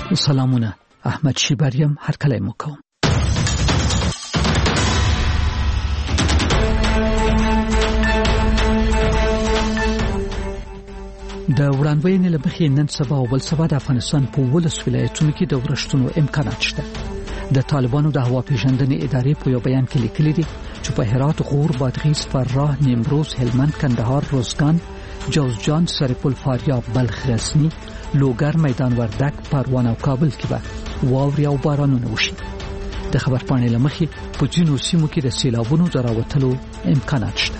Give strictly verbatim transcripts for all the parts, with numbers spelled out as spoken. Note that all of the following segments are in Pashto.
سلامونه، احمد شیبریم هر کله مو کوم. د وړاندوینې لمخې نن سبا او بل سبا د افغانستان په ولس ولایتونو کې د ورښتونو امکانات شته. د طالبانو د هوا پیژندنې ادارې په یو بیان کې لیکلي دي چې په هرات، غور، بادغیس، فراه، نیمروز، هلمند، کندهار، روزګان، جوزجان، سرپل، فاریاب، بلخ، غزنی، لوګر، میدان وردګ، پروان او کابل کې به واوري او بارانونه وشي. د خبرپاڼې لمخې په ځینو سیمو کې د سیلابونو د راوتلو امکانات شته.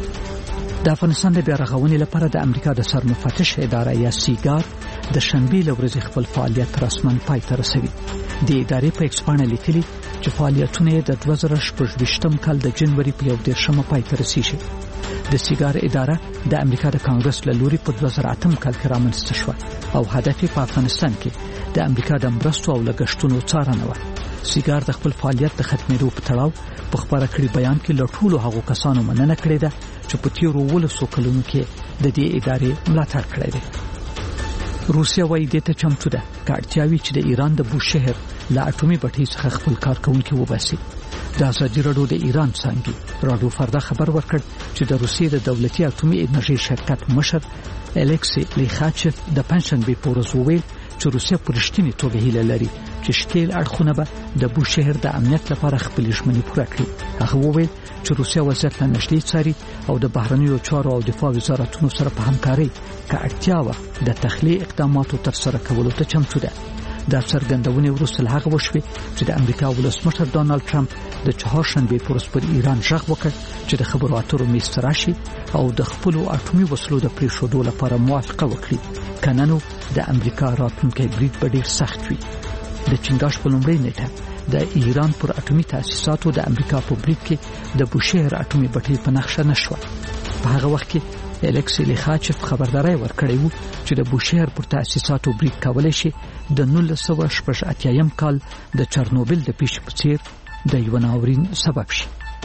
د افغانستان د بیا رغونې لپاره د امریکا د سرمفتش اداره یا سیګار د شنبې له ورځې خپل فعالیت رسماً پای ته رسوي. د ادارې په ایکس باندې لیکلي چې فعالیتونه د دوه زره شپږ کال د جنوري په یو دېرشمه پای ته رسیږي. د سیګار اداره د امریکا د کانګرس له لوري په دوه زره اته کال کې رامنځته شوه او هدف په افغانستان کې د امریکا د مرستو او لګښتونو څارنه و. سیګار د خپل فعالیت د ختمېدو په تړاو په خبره کړي بیان کې له ټولو هغو کسانو مننه کړې ده چې په تیرو ولسو کلونو کې د دې ادارې ملاتړ کړی دی. روسیا وايي د ته چمتو ده کارتیاوي چې د ایران د بوشهر له اټومي بټۍ څخه خپل کارکونکي وباسي. د ازادي راډیو د ایران څنګه راډیو فردا خبر ورکړ چې د روسیې د دولتي اټومي انرژي شرکت مشر الکسی لیخاچف د پنځشنبه په ورځ وویل چې روسیا په رښتینې توګه هیله لري چې شکیل اړخونه به د بوشهر د امنیت لپاره خپل ژمنې پوره کړي. هغه وویل چې روسیا وضعیت له نږدې څاري او د بهرنیو چارو او دفاع وزارتونو سره په همکارۍ کې اړتیا و د تخلیه اقداماتو تر سره کولو ته چمتو ده. دا څرګندونه وروسته له هغه وشوه چې د امریکا ولسمشر ډانلډ ټرمپ د چهارشنبه په ورځ پر ایران ژغ وکړ چې د خبرو اترو میز ته راشي او د خپل اټومي وسلو د پریښودو لپاره موافقه وکړي. کننو د امریکا راتلونکي برید به ډیر سخت وي. د چنګاش په لومړۍ نیټه د ایران پر اټومي تاسیساتو د امریکا په برید کې د بوشهر اټومي بټۍ په نقشه نشوه. په هغه وخت کې الکسی لیخاچف خبرداري ورکړی و چې د بوشهر پر تاسیساتو برید کولای شي د نولس سوه شپږ اتیا کال د چرنوبل د پیښې په څیر د یو ناورین سبب شي.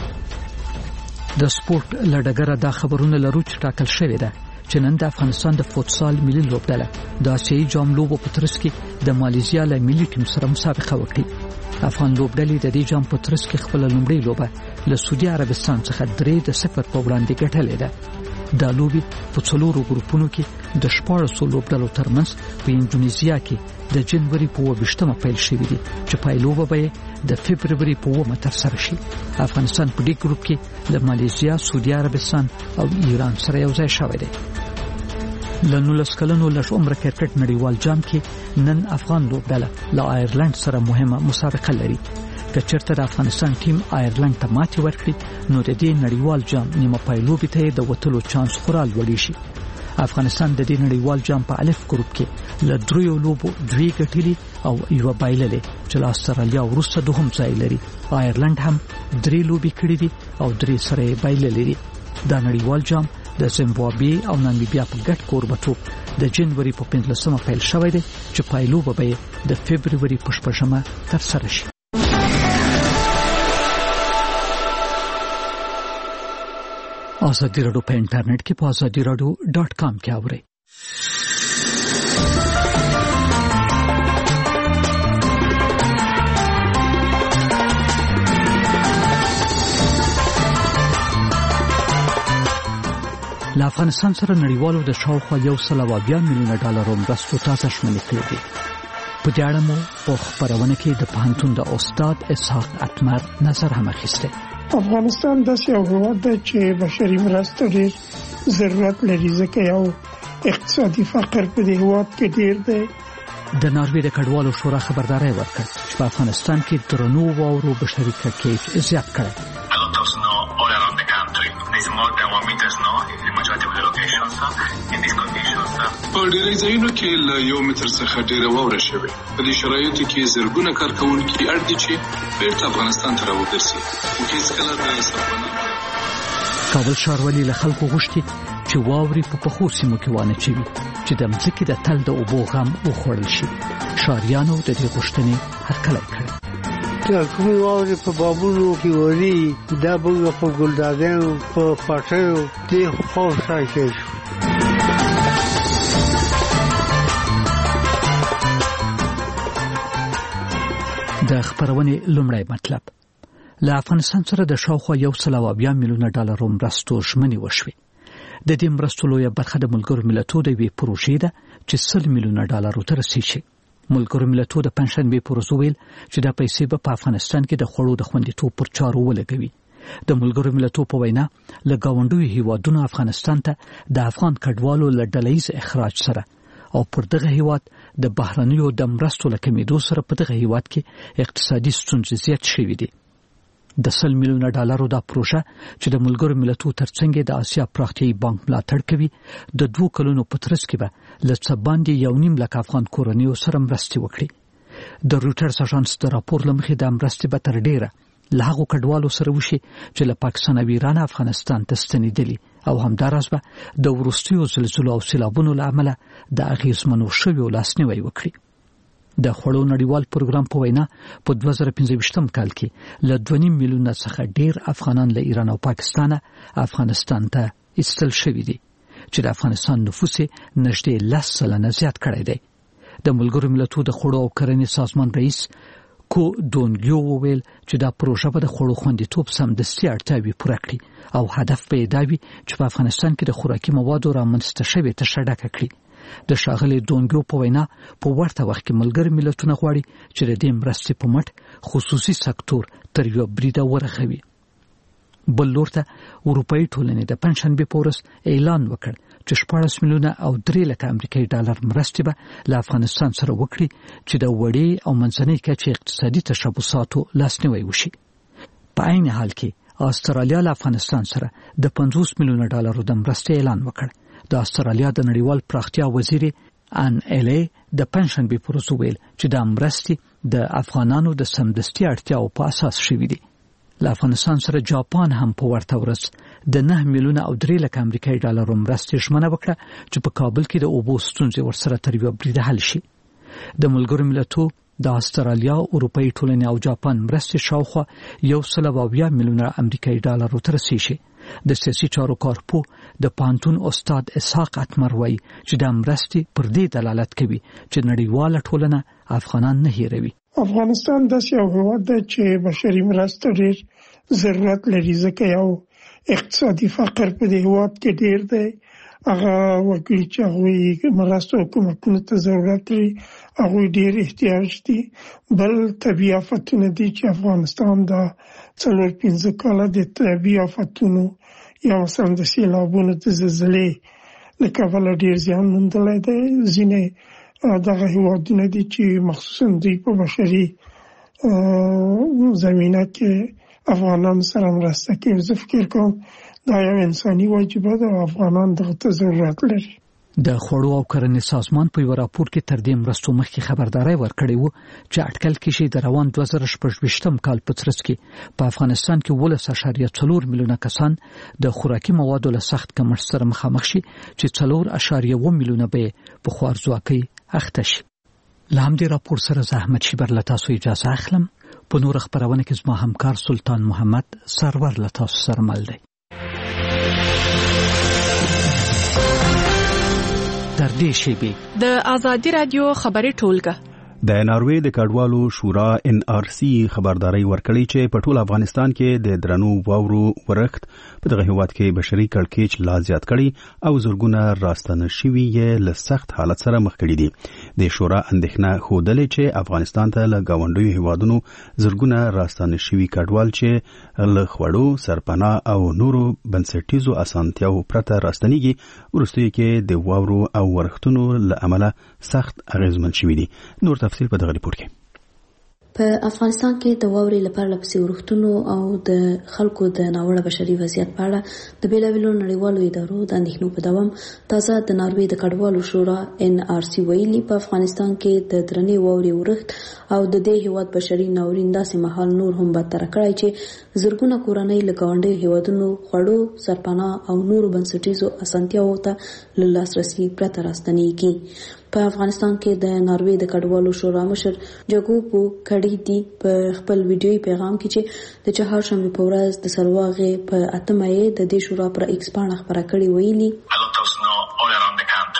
د سپورت لړګره دا خبرونه لرو چې ټاکل شوې ده چې نن د افغانستان د فوتسال ملي لوبډله د آسیایي جام لوبو په ترڅ کې د مالیزیا له ملي ټیم سره مسابقه وکړي. افغان لوبډلې د دې جام په ترڅ کې خپل لومړی لوبه له سعودي عربستان څخه درې د صفر په وړاندې ګټلې ده. دا لوبي په څلورو ګروپونو کې د شپاړسو لوبډلو ترمنځ په انډونیزیا کې د جنوري په اووه پیل شوې دي چې پایلوبه به د فبروري په اووه تر سره شي. افغانستان په دې ګروپ کې د مالیزیا، سعودي عربستان او ایران سره یو ځای شوی دی. له نولس کلنو لږ عمره کرکټ نړیوال جام کې نن افغان لوبډله له آیرلند سره مهمه مسابقه لري. که چېرته د افغانستان ټیم آیرلند ته ماتې ورکړي نو د دې نړیوال جام نیمه پایلوبې ته د وتلو چانس خورا لوړ شي. افغانستان د دې نړیوال جام په الف ګروپ کې له دریو لوبو دوی ګټلې او یو بایللې چې له استرالیا وروسته دوهم ځای لري. آیرلند هم درې لوبې کړې دي او درې سره یې بایللې دي. دا نړیوال جام د زیمبابوې او نامبیا په ګډ کوربتوب د جنوري په پنځلسمه پیل شوی دی چې پایلوبه به د فبروري په شپږمه تر سره شي. آزادی راډیو په انټرنیټ کې په آزادی راډیو ډاټ کام کې اورئ. له افغانستان سره نړیوالو د شاوخوا یو سل او اویا میلیونه ډالرو مرستو تازه شمنې کړې دي. په دې اړه مو په خبرونه کې د پوهنتون د استاد اسحاق اتمر نظر هم اخیسته. افغانستان داسې یو هېواد دی چې بشري مرستو ډېر ضرورت لري ځکه یو اقتصادي فقر په دې هېواد کې ډېر دی. د ناروې د کډوالو شورا خبرداري ورکړه چې په افغانستان کې درنو واورو بشري کړکېچ زیات کړی. په ډېرې ځایونو کې له یو متر څخه ډېره واوره شوې. په دې شرایطو کې زرګونه کارکوونکي اړ دي چې بیرته افغانستان ته راوګرځي. هیڅکله د سفرنامې کابل ښاروالي له خلکو غوښتي چې واوري په پخو سیمو کې وانه چوي چې د ځمکې د تل د اوبو غم وخوړل شي. ښاریانو د دې غوښتنې هرکلی کړې. دا کومې واورې په بابونو کې وري دا به په ګلدادیانو په پټیو دې خو ساکې شو. د خبرونې لومړی مطلب. له افغانستان سره د شاوخوا یو سل او اویا میلیونه ډالرو مرستو ژمنې وشوې. د دې مرستو لویه برخه د ملګرو ملتونو د یوې پروژې ده چې سل میلیونه ډالرو ته رسیږي. ملګرو ملتونو د پنځشنبې په ورځ ویل چې دا پیسې به په افغانستان کې د خوړو د خوندیتوب پر چارو ولګوي. د ملګرو ملتونو په وینا له ګاونډیو هیوادونو افغانستان ته د افغان کډوالو له ډلهییز اخراج سره او پر دغه هیواد د بهرنیو د مرستو له کمیدو سره په دغه هیواد کې اقتصادي ستونزې زیات شوې دي. د سل میلیونه ډالرو دا پروژه چې د ملګرو ملتونو ترڅنګ د آسیا پراختیایي بانک ملاتړ کوي د دوه کلونو په ترڅ کې به له څه باندې یو نیم لک افغان کورنیو سره مرستې وکړي. د رویټرز اژانس د راپور له مخې د مرستې به تر ډیره له هغو کډوالو سره وشي چې له پاکستان او ایران افغانستان ته ستنېدلي او همداراز به د وروستیو زلزلو او سیلابونو له امله د اغېزمنو شویو لاسنیوی وکړي. د خوړو نړیوال پروګرام په وینا په دوه زره پنځه ویشتم کال کې له دوه نیم میلیونه څخه ډیر افغانان له ایران او پاکستان افغانستان ته ایستل شوي دي چې د افغانستان نفوس نږدې لس سلنه زیات کړی دی. د ملګرو ملتونو د خوړو او کرنې سازمان رئیس کو دونګیو وویل چې دا پروژه به د خوړو خوندیتوب سمدستي اړتیاوې پوره کړي او هدف به یې دا وي چې په افغانستان کې د خوراکي موادو رامنځته شوې تشه ډکه کړي. د ښاغلي دونګیو په وینا په ورته وخت کې ملګري ملتونه غواړي چې د دې مرستې په مټ خصوصي سکتور تر یو بریده ورخوي. بل لور ته اروپایي ټولنې د پنځشنبې په ورځ اعلان وکړ چې شپاړس میلیونه او درې لکه امریکایي ډالر مرستې به له افغانستان سره وکړي چې د وړې او منځنۍ کچې اقتصادي تشبثاتو لاسنیوی وشي. په عین حال کې استرالیا له افغانستان سره د پنځوس میلیونه ډالرو د مرستې اعلان وکړ. د استرالیا د نړیوال پراختیا وزیر ان الی د پنځشنبې په ورځ ویل چې د مرستې د افغانانو د سمدستي اړتیاو په اساس شوې دي. له افغانستان سره جاپان هم په ورته ورځ د نه میلیونه او درې لکه امریکایي ډالرو مرستې ژمنه وکړه چې په کابل کې د اوبو ستونزې ورسره تر یوه بریده حل شي. د ملګرو ملتونو د استرالیا، اروپایي ټولنې او جاپان مرستې شاوخوا یو سل او اویا میلیونه امریکایي ډالرو ته رسیږي. د سیاسي چارو کارپو د پانتون استاد اسحاق اتمر وایي چې د مرستې پر دې دلالت کوي چې نړیواله ټولنه افغانان نه هیروي. افغانستان داسې یو هیواد دی چې بشري مرستو ډېر ضرورت لري، ځکه یو اقتصادي فقر په دې هیواد کې ډېر دی. هغه وګړي چې هغوی مرستو حکومتونو ته ضرورت لري هغوی ډېر احتیاج دي. بل طبیعي آفتونه دي چې افغانستان د څلور پنځه کاله د طبیعي آفتونو یا مثلا د سیلابونو د زلزلې له کبله ډېر زیان موندلی دی. ځینې دغه هیوادونه دي چې مخصوصا دوی په بشري زمینه کې افغانان سره مرسته کوي. زه فکر کوم دا یو انساني واجبه ده او افغانان دغه ته ضرورت لري. د خوړو او کرنې سازمان په یو راپور کې تر دې مرستو مخکې خبرداري ورکړې و چې اټکل کېږي د روان دوه زره شپږ ویشتم کال په ترڅ کې په افغانستان کې ولس اشاریه څلور میلیونه کسان د خوراکي موادو له سخت کمښت سره مخامخ شي چې څلور اشاریه اووه میلیونه به په خوارځواکۍ اخته شي. له همدې راپور سره زه احمد شیبر له تاسو اجازه اخلم. په نور خبرونه کې زما همکار سلطان محمد سرور له تاسو سره مل دی. در دې شیبې د آزادي رادیو خبري ټولګه د ناروې د کډوالو شورا ان آر سی خبرداري ورکړي چې په ټول افغانستان کې د درنو واورو ورښت په دغه هیواد کې بشري کړکېچ لا زیات کړي او زرګونه راستنه شوي یې له سخت حالت سره مخ کړي دي. د شورا اندېښنه ښودلې چې افغانستان ته له ګاونډیو هیوادونو زرګونه راستنه شوي کډوال چې له خوړو، سرپناه او نورو بنسټیزو اسانتیاو پرته راستنېږي وروستیو کې د واورو او ورښتونو له امله سخت اغېزمن شوي دي. نور تفصیل په دغه ریپورت کې. په افغانستان کې د واورې لپاره لپسې ورښتونو او د خلکو د ناوړه بشري وضعیت په اړه د بیلابیلو نړیوالو ادارو د اندېښنو په دوام تازه د ناروې د کډوالو شورا ان آر سی ویلي په افغانستان کې د درنې واورې ورښت او د دې هیواد بشري ناورین داسې مهال نور هم بدتر کړی چې زرګونه کورنۍ له ګاونډیو هیوادونو خوړو، سرپناه او نورو بنسټیزو اسانتیاوو ته له لاسرسي پرته راستنېږي. په افغانستان کې د ناروې د کډوالو شورا مشر جګوپو کډی دی په خپل ویډیوي پیغام کې چې د چهارشنبه په ورځ د سلواغې په اتمه یې د دې شورا پر ایکس باندې خبره کړې ویلي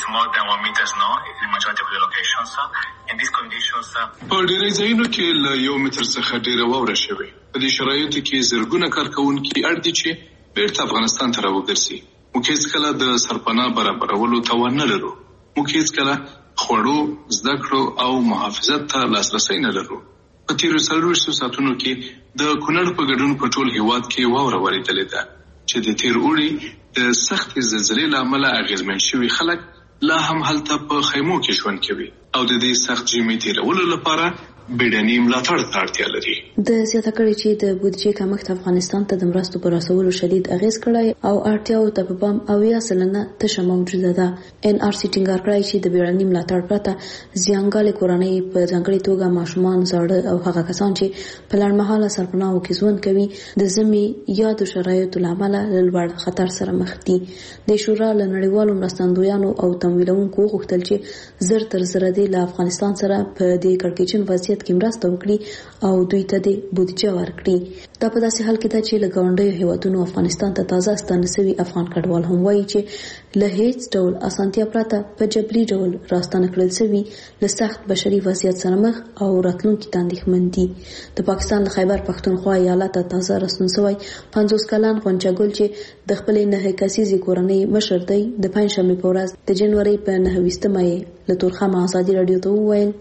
په ډېری ځایونو کې له یو متر څخه ډېره واوره شوې. په دې شرایطو کې زرګونه کارکوونکي اړ دي چې بیرته افغانستان ته راوګرځي. موږ هېڅکله د سرپناه برابرولو توان نه لرو. موږ هېڅکله خوړو، زده کړو او محافظت ته لاسرسی نه لرو. په تیرو څلوېښتو ساعتونو کې د کونړ په ګډون په ټول هېواد کې واوره ورېدلې ده چې د تیر اوړي د سختې زلزلې له امله اغېزمن شوي خلک لا هم هلته په خیمو کې ژوند کوي او د دې سخت ژمي تېرولو لپاره بیړني ملاتړ ته اړتیا لري. د زیاته کړي چې د بودیجې کمښت افغانستان ته د مرستو پر رسولو شدید اغیز کړی او اړتیاو ته په پام اویا سلنه تشه موجوده ده. ان آر سی ټینګار کړی چې د بیړني ملاتړ پرته زیانګالې کورنۍ په ځانګړي توګه ماشومان، زاړه او هغه کسان چې په لړمحاله سرپناهو کې ژوند کوي د ژمي یادو شرایطو له امله له لوړ خطر سره مخ دي. د شورا له نړیوالو مرستندویانو او تمویلونکو غوښتل چې زر تر زره دې له افغانستان سره په دې کړکېچن وضعیت کې مرسته وکړي او دوی ته د بودیجه ورکړي. دا په داسې حال کې ده چې له ګاونډیو هیوادونو افغانستان ته تازه ستانه شوي افغان کډوال هم وایي چې له هیڅ ډول اسانتیا پرته په جبري ډول راستانه کړل شوي له سخت بشري وضعیت سره مخ او راتلونکي ته اندېښمن دي. د پاکستان له خیبر پښتونخوا ایالت ته تازه راستون شوی پنځوس کلن غونچه ګل چې د خپلې نهه کسیزې کورنۍ مشر دی د پنځشنبې په ورځ د جنوري په نهه ویشتمه یې له تورخم ازادي رادیو ته وویل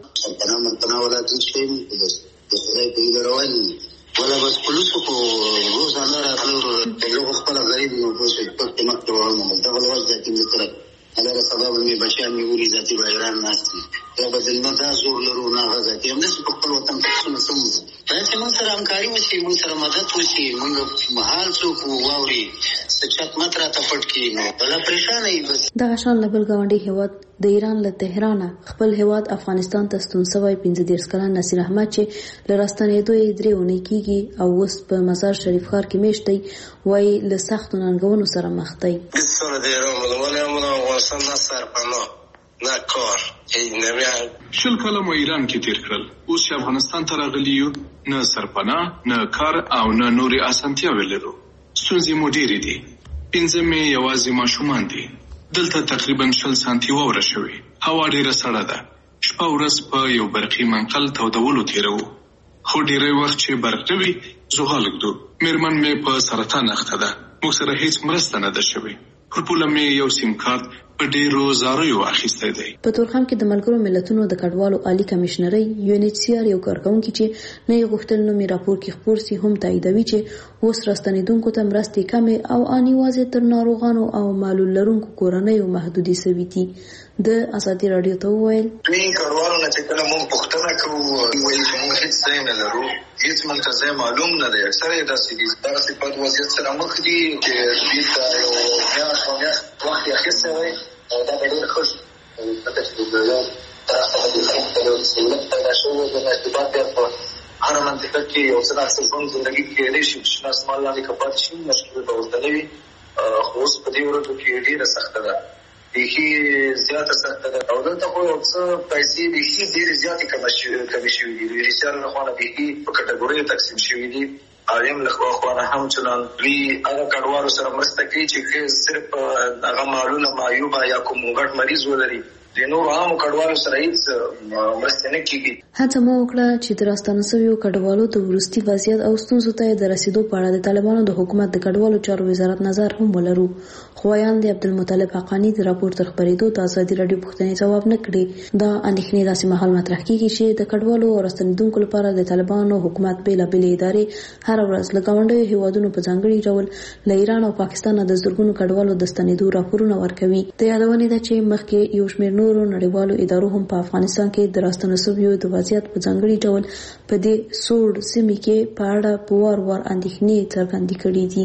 ولا بس پولیسو کو روزانه راغلو دغه خپل غریب نو په پټه مکتب ورنه دا ول وځي چې مستر هغه سبب مې بچیان مې ولې ذاتي بایران ناشتي دا بدل نه دا زور لرو نه غزا کې هم نس په خپل وطن کې څه سم دا چې موږ سره همکاري وشي موږ سره مدد وشي موږ محال څوک واوري سچات ماتره ته پټ کې نو بل پریشان ای بس دا شان لبل گاونډي هیواد د ایران له تهران خپل هیواد افغانستان ته ستون شوی پنځه دېرش کلن نصیر احمد چې لراستنېدو یې درې اونۍ کېږي او اوس په مزار شریف ښار کې میشت دی وایي له سختو ننګونو سره مخ دی. شل کاله مو ایران کې تیر کړل، اوس چې افغانستان ته راغلي یو نه سرپناه نه کار او نه نورې اسانتیاوې لرو. ستونزې مو ډېرې دي. پنځه مې یوازې ماشومان دي. دلته تقریبا شل سانتي واوره شوې. هوا ډېره سړه ده. شپه ورځ په یو برقي منقل تودولو تېروو. خو ډېری وخت چې برق نه وي زغال ږدو. مېرمن مې په سرطان اخته ده. موږ سره هیڅ مرسته نه ده شوې. پر پوله مې یو سیم کارت په ډېرو زاریو اخیستی دی. په تورخم کې د ملګرو ملتونو د کډوالو عالی کمشنرۍ یو ان ایچ سی آر یو کارکونکي چې نه یې غوښتل نومې راپور کې خپور سي هم تاییدوي چې اوس راستنېدونکو ته مرستې کمې او ان یوازې تر ناروغانو او معلول لرونکو کورنیو محدودې شوي دي. د ازادي رادیو ته وویل دوی کډوالو نه چې کله موږ پوښتنه کوو وایي چې موږ هېڅ ځای نه لرو، هېڅ موږ ته ځای معلوم نه دی. اکثره یې داسې دي داسې بد وضعیت سره مخ دي چې دوی ته یو میاشت دوه میاشت وخت یې اخیستی دی او دا به ډېر ښه شي. ځکه چې د یو طرفه د خلکو ته یو سهولت پیدا شوی د ارتباط بیا په هره منطقه کې یو څه داسې ژوند زندګي کې کېدی شي چې شنه اسمان لاندې که پاتې شي مشکل به ورته نه وي. خو اوس په دې ورځو کې ډېره سخته ده، بیخي زیاته سخته ده او دلته خو یو څه پیسې بیخي ډېرې زیاتې کمې شوي دي. ویریسیان له خوا نه بیخي په کټګوریو تقسیم شوي دي. عالم له خوا نه هم چنان دوی هغه کډوالو سره مرسته کوي چې صرف هغه معلوله معیوبه یا کوم غټ مریض ولري. د نورو عامو کډوالو سره هېڅ مرستې نه کېږي. هڅه مو وکړه چې د راستانه شویو کډوالو د وروستي وضعیت او ستونزو ته د رسیدو په اړه د طالبانو د حکومت د کډوالو چارو وزارت نظر هم ولرو. خو ویاند عبدالمطلب حقانی د راپور تر خپرېدو د ازادي راډیو پوښتنې ځواب نه کړي. دا اندېښنې داسې مهال مطرح کېږي چې د کډوالو او راستنېدونکو لپاره د طالبانو حکومت بېلابېلې ادارې هره ورځ له ګاونډیو هیوادونو په ځانګړي ډول له ایران او پاکستان د زرګونو کډوالو د ستنېدو راپورونه ورکوي. د یادونې ده چې مخکې یو شمېر نورو نړیوالو ادارو هم په افغانستان کې د راستنه شویو د وضعیت په ځانګړي ډول په دې سوړ سیمې کې په اړه په وار وار اندېښنې څرګندې کړې دي.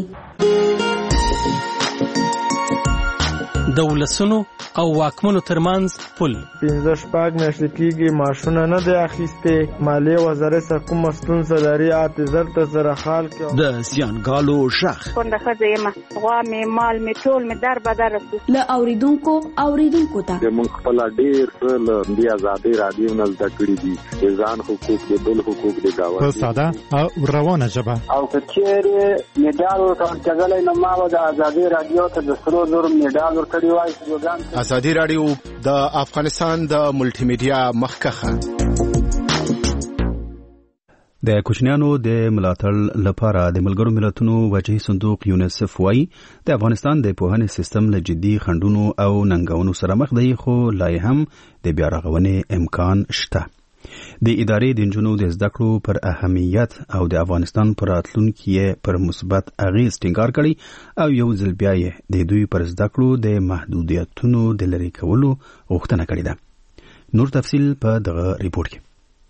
د ولسونو او واکمنو ترمنځ پل پنځه شپږ میاشتې کېږي معاشونه نه دی اخیستې. مالیې وزارت څخه کومه ستونزه لري اته زر ته سره خال کې د زیانګالو شخ کونډه ښځه یم، غوا مې مال مې ټول مې در بدر رسو له اوریدونکو اوریدونکو ته موږ خپل ډېر څه له دې ازادي رادیو نه زده کړي دي. د ځان حقوق د بل حقوق د گاونډي په ساده او روانه ژبه او کچېرې میډال ورکړل کېدلی نو ما به د ازادي رادیو ته د سرو زرو میډال ورکړی نړیوال پروګرام. ازادي رادیو د افغانستان د ملټي میډیا مخکخه د کوچنیانو د ملاتړ لپاره د ملګرو ملتونو وجهي صندوق یونیسف وايي د افغانستان د پوهنې سیستم له جدي خنډونو او ننګونو سره مخ دی، خو لا هم د بیا رغونې امکان شته. د ادارې د نجونو د زده کړو پر اهمیت او د افغانستان پر راتلونکي پر مثبت اغیز ټینګار کړي او یو ځل بیا یې د دوی پر زده کړو د محدودیتونو د لرې کولو غوښتنه کړې ده. نور تفصیل په دغه ریپورت کې.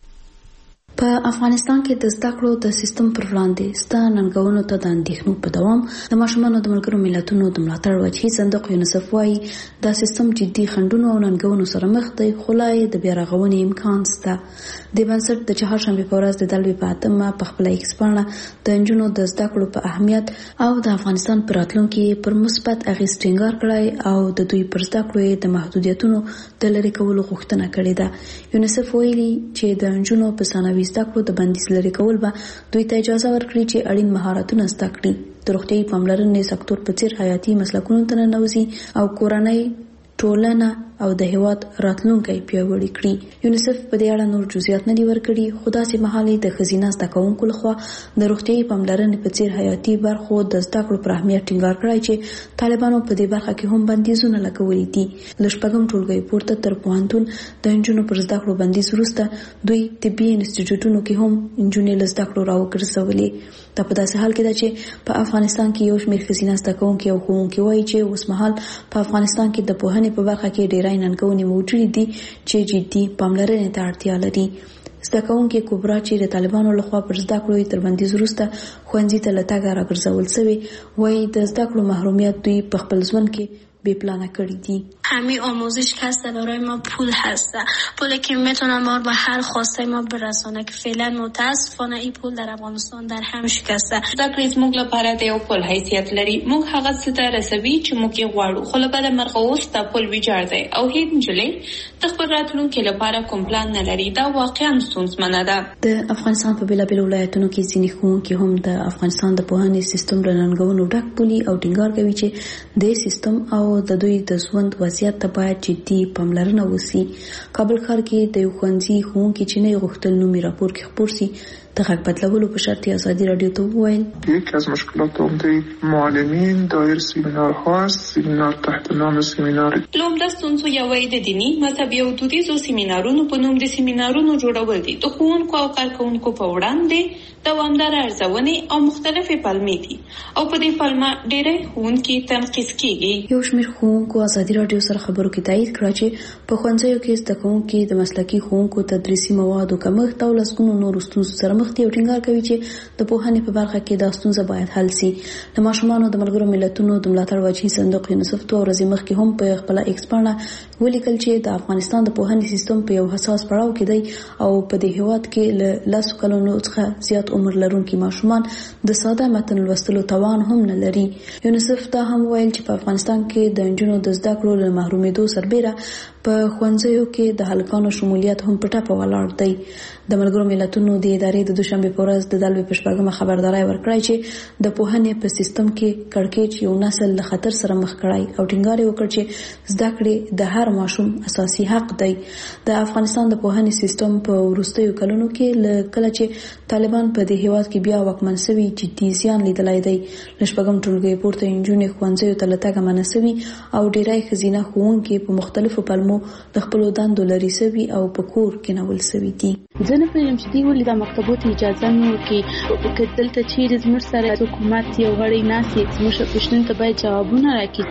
په افغانستان کې د زده کړو د سیستم پر وړاندې ستر ننګونو ته د اندېښنو په دوام د ماشومانو د ملګرو ملتونو د ملاتړ وجهي صندوق یونیسف وايي دا سیستم جدي خنډونو او ننګونو سره مخ دی، خو لا یې د بیا رغونې امکان شته. د بنسټ د چهارشنبې په ورځ د دلوي په اتمه په خپله ایکس پاڼه د نجونو د زده کړو په اهمیت او د افغانستان پر راتلونکي پر مثبت اغیز ټینګار کړی او د دوی پر زده کړو د محدودیتونو د لرې کولو غوښتنه کړې ده. یونیسف ویلي چې د نجونو په ثانوي زده کړو د بندیز لرې کول به دوی ته اجازه ورکړي چې اړین مهارتونه زده کړي، د روغتیايي پاملرنې سکتور په څیر حیاتي مسلکونو ته ننوځي او کورنۍ، ټولنه او د هیواد راتلونکی پیاوړی کړي. یونیسف په دې اړه نور جزئیات نه دي ورکړي، خو داسې مهال د ښځینه زده کوونکو لخوا د روغتیايي پاملرنې په څیر حیاتي برخو د زده کړو پر اهمیت ټینګار کړی چې طالبانو په دې برخه کې هم بندیزونه لګولي دي. له شپږم ټولګي پورته تر پوهنتون د نجونو پر زده کړو بندیز وروسته دوی طبي انسټیټیوټونو کې هم نجونې له زده کړو راوګرځولې. دا په داسې حال کې ده چې په افغانستان کې یو شمېر ښځینه زده کوونکي او ښوونکي وایي چې اوس مهال په افغانستان کې د پوهنې په برخه کې ډېرې ننګونې موجودې دي چې جدي پاملرنې ته اړتیا لري. زده کوونکي کبرا چې د طالبانو لخوا پر زده کړو تر بندیز وروسته ښوونځي ته له تګه راګرځول شوي، وایي د زده کړو محرومیت دوی په خپل ژوند کې بی پلانه کردی دی. همه آموزش که هسته برای ما پول هسته، پولی که میتونه ما به هر خواسته ما برسانه که فعلا متاسفانه این پول در افغانستان در هم شکسته. زده زموږ لپاره د یو پول حیثیت لري، موږ هغه څه ته رسوي چې موږ یې غواړو، خو له بده مرغه اوس دا پول ویجاړ دی او هیڅ نجلۍ د خپل راتلونکي لپاره کوم پلان نه لري. دا واقعا ستونزمنه ده. د افغانستان په بېلابېلو ولایتونو کې ځینې ښوونکي هم د افغانستان د پوهنې سیستم له ننګونو ډک بولي او ټینګار کوي چې د سیستم او د دوی د ژوند وضعیت ته باید جدي پاملرنه وشي. کابل ښار کې د یو ښوونځي ښوونکي چې نه غوښتل نومي راپور کې خپور شي د غږ بدلولو په شرط ازادي رادیو ته وویل یکی از مشکلات عمده معلمین دایر سیمینارها است. سیمینار تحت نام سیمینار لومړه ستونزه یوه د دیني مذهبي او دودیزو سیمینارونو په نوم د سیمینارونو جوړول دي. د ښوونکو او کارکوونکو په وړاندې دوامداره ارزونې او مختلفې پلمې دي او په دې پلمه ډېری ښوونکي تنقیز کېږي. یو شمېر ښوونکو ازادي رادیو سره خبرو کې تایید کړه چې په ښوونځیو کې زده کوونکي د مسلکي ښوونکو تدریسي موادو کمښت او لسګونو نورو ستونزو سره مخ دي او ټینګار کوي چې د پوهنې په برخه کې دا ستونزه باید حل شي. د ماشومانو د ملګرو ملتونو د ملاتړ وجهي صندوق یونیسف دوه ورځې مخکې هم په خپله ایکس پاڼه ولیکل چې د افغانستان د پوهنې سیستم په یو حساس پړاو کې دی او په دې هېواد کې له لسو کلونو څخه زیات عمر لرونکي ماشومان د ساده متن لوستلو توان هم نه لري. یونیسف دا هم ویل چې په افغانستان کې د نجونو د زده کړو له محرومېدو سربېره په ښوونځیو کې د هلکانو شمولیت هم په ټپه ولاړ دی. د ملګرو ملتونو د ادارې د دوشنبې په ورځ د دلوي په شپږمه خبرداری ورکړی چې د پوهنې په سیستم کې کړکېچ یو نسل له خطر سره مخ کړی او ټینګار یې وکړ چې زده کړې د هر ماشوم اساسي حق دی. د افغانستان د پوهنې سیستم په وروستیو کلونو کې له کله چې طالبان په دې هېواد کې بیا واکمن شوي جدي زیان لیدلی دی. له شپږم ټولګي پورته نجونې ښوونځیو ته له تګه منع شوي او ډېری ښځینه ښوونکي په مختلفو پلمو د خپلو دندو لرې شوي او په کور کېنول شوي دي. زه نه پوهېږم چې دوی ولې دا مکتبو ته اجازه نه ورکوي. که دلته چیرې زموږ سره حکومت یو غړی ناست یې زموږ پوښتنو ته باید جوابونه راکړي.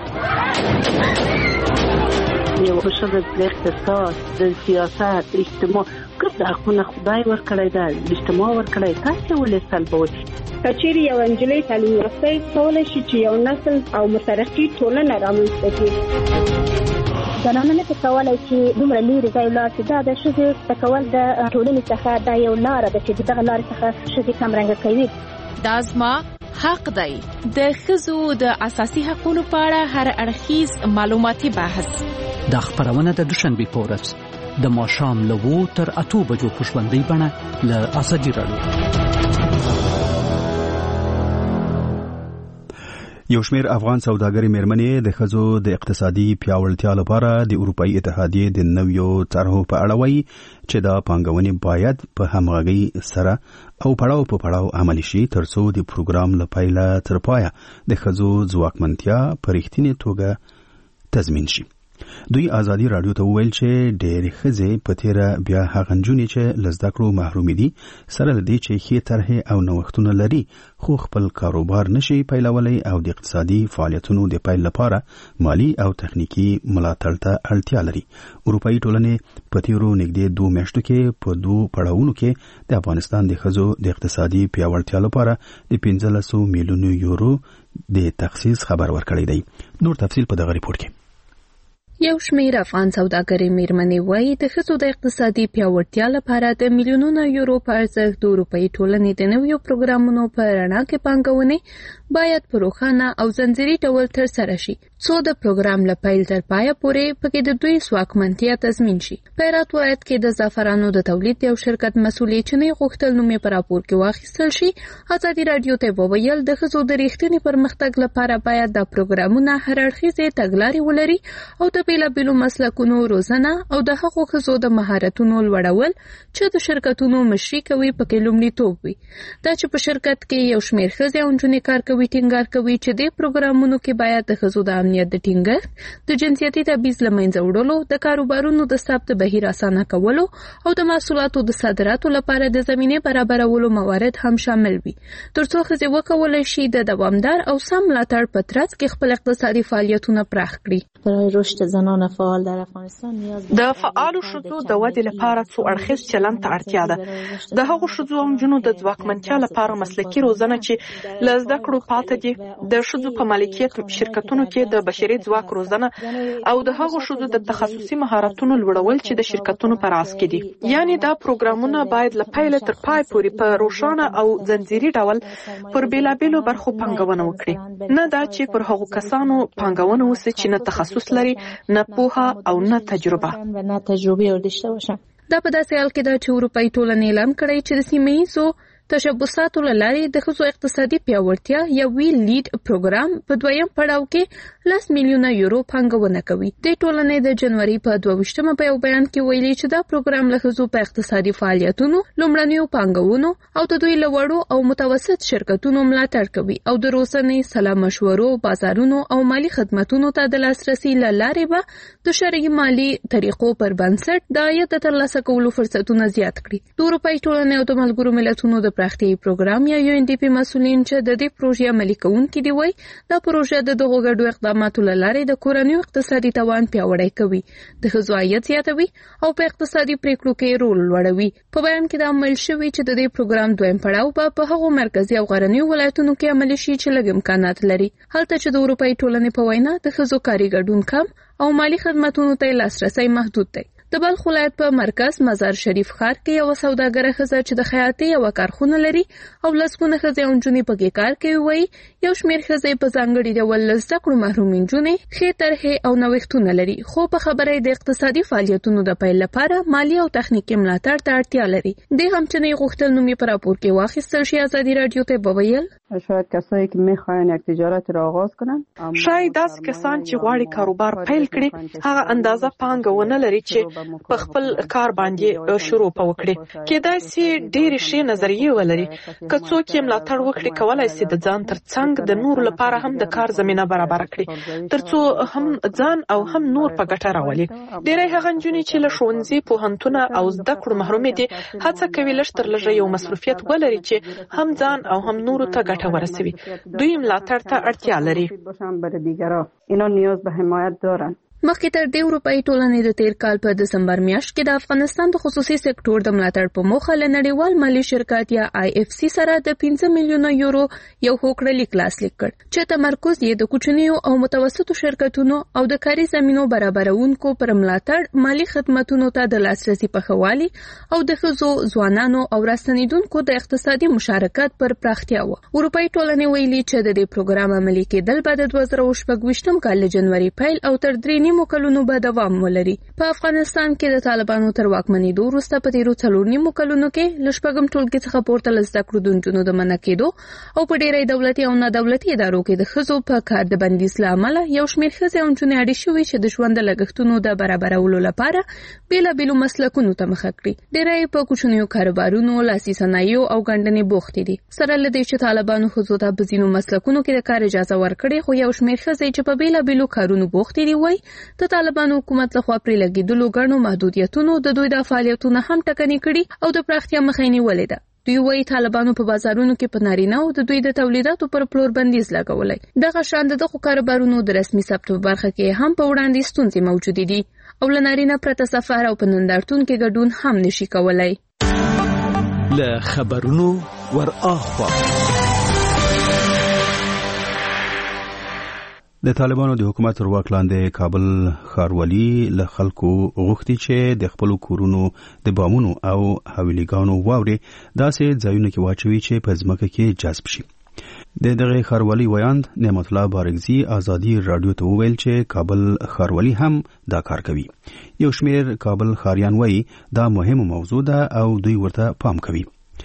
یو شغل د اقتصاد، د سیاست، اجتماع ګډ حقونه خدای ورکړی ده، اجتماع ورکړی، تاسې ولې سلبوئ؟ که چیرې یو نجلۍ تعلیم یافته کولی شي چې یو نسل او مترقي ټولنه رامنځته کړي. زنانه نه کولی چې دومره لرې ځای ولاړ شي. دا د ښځې زده کول د ټولنې څخه دا یو لاره ده چې د دغه لارې څخه ښځې کمرنګه کوي. دا زما حق دی. د ښځو د اساسي حقوقو په اړه هر اړخیز معلوماتي بحث. دا خبرونه د دوشنبې په ورځ د ماښام له اوو تر اتو بجو په ژوندۍ بڼه له ازادي رادیو. یو شمېر افغان سوداګرې مېرمنې د ښځو د اقتصادي پیاوړتیا لپاره د اروپایي اتحادیې د نویو طرحو په اړه وایي چې دا پانګونې باید په همغږۍ سره او پړاو په پړاو عملي شي ترڅو د پروګرام له پیله تر پایه د ښځو ځواکمنتیا په رښتینې توګه تضمین شي. دوی ازادي رادیو ته وویل چې ډېرې ښځې په تیره بیا هغه نجونې چې له زده کړو محرومې دي سره له دې چې ښې طرحې او نوښتونه لري خو خپل کاروبار نشي پیلولی او د اقتصادي فعالیتونو د پیل لپاره مالي او تخنیکي ملاتړ ته اړتیا لري. اروپایي ټولنې په تیرو نږدې دوه میاشتو کې په دوو پړاوونو کې د افغانستان د ښځو د اقتصادي پیاوړتیا لپاره د پنځلسو میلیونو یورو د تخصیص خبر ورکړی دی. نور تفصیل په دغه ریپورت کې. یو شمېر افغان سوداګرې مېرمنې وایي د ښځو د اقتصادي پیاوړتیا لپاره د میلیونونو یورو په ارزښت د اروپایي ټولنې د نویو پروګرامونو په رڼا کې پانګونې باید په روښانه او ځنځیري ډول ترسره شي څو د پروګرام له پیل تر پایه پورې پکې د دوی ځواکمنتیا تضمین شي. په هرات ولایت کې د زعفرانو د تولید یو شرکت مسؤلې چې نه غوښتل نوم یې په راپور کې واخیستل شي ازادي رادیو ته وویل د ښځو د رښتینې پرمختګ لپاره باید دا پروګرامونه هر اړخیزې تګلارې ولري او د بیلابیلو مسلکونو روزنه او د هغو ښځو د مهارتونو لوړول چې د شرکتونو مشري کوي پکې لومړیتوب وي. دا چې په شرکت کې یو شمېر ښځې او نجونې کار کوي ټینګار کوي چې د پروګرامونو کې باید د ښځو د امنیت د ټینګښت د جنسیتي تبعیض له منځه وړلو د کاروبارونو د ثبت بهیر اسانه کولو او د محصولاتو د صادراتو لپاره د زمینې برابرولو موارد هم شامل وي ترڅو ښځې وکولی شي د دوامدار او سم ملاتړ په ترڅ کې خپل اقتصادي فعالیتونه پراخ کړي. برای رشد زنان فعال در افغانستان نیاز د فعالو ښځو د ودې لپاره څو اړخیز چلند ته اړتیا ده. د هغو ښځو او نجونو د ځواکمنتیا لپاره مسلکي روزنه چې له زده کړو پاتې دي، د ښځو په مالکیت شرکتونو کې د بشري ځواک روزنه او د هغو ښځو د تخصصي مهارتونو لوړول چې د شرکتونو په راس کې دي. یعنی دا پروګرامونه باید له پیله تر پای پورې په روښانه او ځنځیري ډول پر بیلابیلو برخو پانګونه وکړي، نه دا چې پر هغو کسانو پانګونه وسي چې نه تخصص لري نه پوهه او نه تجربه. نه تجربه ورشته باشه. دا په داسې حال کې ده چې اروپایي ټولنې اعلان کړی چې د سیمه ییزو تشبثاتو له لارې د ښځو اقتصادي پیاوړتیا یوې لیډ پروګرام په دویم پړاو کې لس میلیونه یورو پانګونه کوي. د ټولنې د جنوري په دوه ویشتمه په یو بیان کې ویلي چې دا پروګرام له ښځو په اقتصادي فعالیتونو، لومړنیو پانګونو او د دوی له وړو او متوسط شرکتونو ملاتړ کوي او د روزنې، سلا مشورو، بازارونو او مالي خدماتونو ته د لاسرسي له لارې به د شرعي مالي طریقو پر بنسټ د عاید د ترلاسه کولو فرصتونه زیات کړي. د اروپایي ټولنې او د ملګرو ملتونو د پراختیايي پروګرام یا یو ان ډي پي مسؤلین چې د دې پروژې عملي کوونکي دي وایي دا پروژه د دغو ګډو اقداماتو له لارې د کورنیو اقتصادي توان پیاوړی کوي، د ښځو عاید زیاتوي او په اقتصادي پریکړو کې رول لوړوي. په بیان کې دا عمل شوی چې د دې پروګرام دویم پړاو به په هغو مرکزي او غرنیو ولایتونو کې عملي شي چې لږ امکانات لري، هلته چې د اروپایي ټولنې په وینا د ښځو کاري ګډون کم او مالي خدماتونو ته لاسرسی محدود دی. د بلخ ولایت په مرکز مزار شریف ښار کې یو سوداګره ښځه چې د خیاطۍ یو کارخونه لري او لسګونه ښځې او نجونې پکې کار کوي وایي یو شمېر ښځې په ځانګړي ډول له زده کړو محرومې نجونې ښې طرحې او نوښتونه لري، خو په خبره یې د اقتصادي فعالیتونو د پیل لپاره مالي او تخنیکي ملاتړ ته اړتیا لري. دې هم چې نه غوښتل نوم یې په راپور کې واخیستل شي ازادي رادیو ته وویل شاید کسایی که میخواین یک تجارت را آغاز کنن، شاید داس کسان چې غواړي کاروبار پیل کړي هغه اندازه پانګونه لري چې په خپل کار باندې شروع وکړي. کېدای شي ډېرې ښې نظریې ولري، که څوک یې ملاتړ وکړي کولای شي د ځان تر څنګ د نورو لپاره هم د کار زمینه برابر کړي ترڅو هم ځان او هم نور په ګټه راولي. ډېری هغه نجونې چې له ښوونځي، پوهنتونه او زده کړو محرومې دي هڅه کوي لږ تر لږه یو مصروفیت ولري چې هم ځان او هم نورو ته ګټه ورسوي. دوی ملاتړ ته اړتیا لري. اینا نیاز به حمایت دارن. مخکې تر دې اروپایي ټولنې د تیر کال په دسمبر میاشت کې د افغانستان د خصوصي سکتور د ملاتړ په موخه له نړیوال مالي شرکت یا آی اف سی سره د پنځه میلیونه یورو یو هوکړلیک لاسلیک کړ چې تمرکز یې د کوچنیو او متوسطو شرکتونو او د کاري زمینو برابرونکو پر ملاتړ، مالي خدماتونو ته د لاسرسي پخوالي او د ښځو، ځوانانو او راستنیدونکو د اقتصادي مشارکت پر پراختیا و. اروپایي ټولنې ویلي چې د دې پروګرام عملي کېدل به د دوه زره شپږ ویشتم کال له جنوري پیل او تر درې نیمو کلونو به دوام ولري. په افغانستان کې د طالبانو تر واکمنېدو وروسته په تیرو څلور نیمو کلونو کې له شپږم ټولګي څخه پورته له زده کړو د نجونو د منع کېدو او په ډېری دولتي او نه دولتي ادارو کې د ښځو په کار د بندیز له امله یو شمېر ښځې او نجونې اړې شوې چې د ژوند د لګښتونو د برابرولو لپاره بېلابېلو مسلکونو ته مخه کړي. ډېری په کوچنیو کاروبارونو، لاسي صنایعو او ګنډنې بوختې دي. سره له دې چې طالبانو ښځو ته په ځینو مسلکونو کې د کار اجازه ورکړې، خو یو شمېر ښځې چې په بېلابېلو کارونو بوختې دي وایي د طالبانو حکومت لخوا پرې لګېدلو ګڼو محدودیتونو د دوی د فعالیتونه هم ټکنۍ کړي او د پراختیا مخه یې نیولې ده. دوی وایي طالبانو په بازارونو کې په نارینه او د دوی د تولیداتو پر پلور بندیز لګولی. دغه شان د دغو کاروبارونو د رسمي ثبت په برخه کې هم په وړاندې ستونزې موجودې دي او له نارینه پرته سفر او په نندارتون کې ګډون هم نشي کولای. له خبرونو ور اخوا د طالبانو د حکومت تر واک لاندې کابل ښاروالي له خلکو غوښتي چې د خپلو کورونو د بامونو او حویلیګانو واورې داسې ځایونو کې واچوي چې په ځمکه کې جذب شي. د دغه ښاروالي ویاند نعمت الله بارګزي ازادي رادیو ته وویل چې کابل ښاروالي هم دا کار کوي. یو شمېر کابل ښاریان وایي دا مهمه موضوع ده او دوی ورته پام کوي.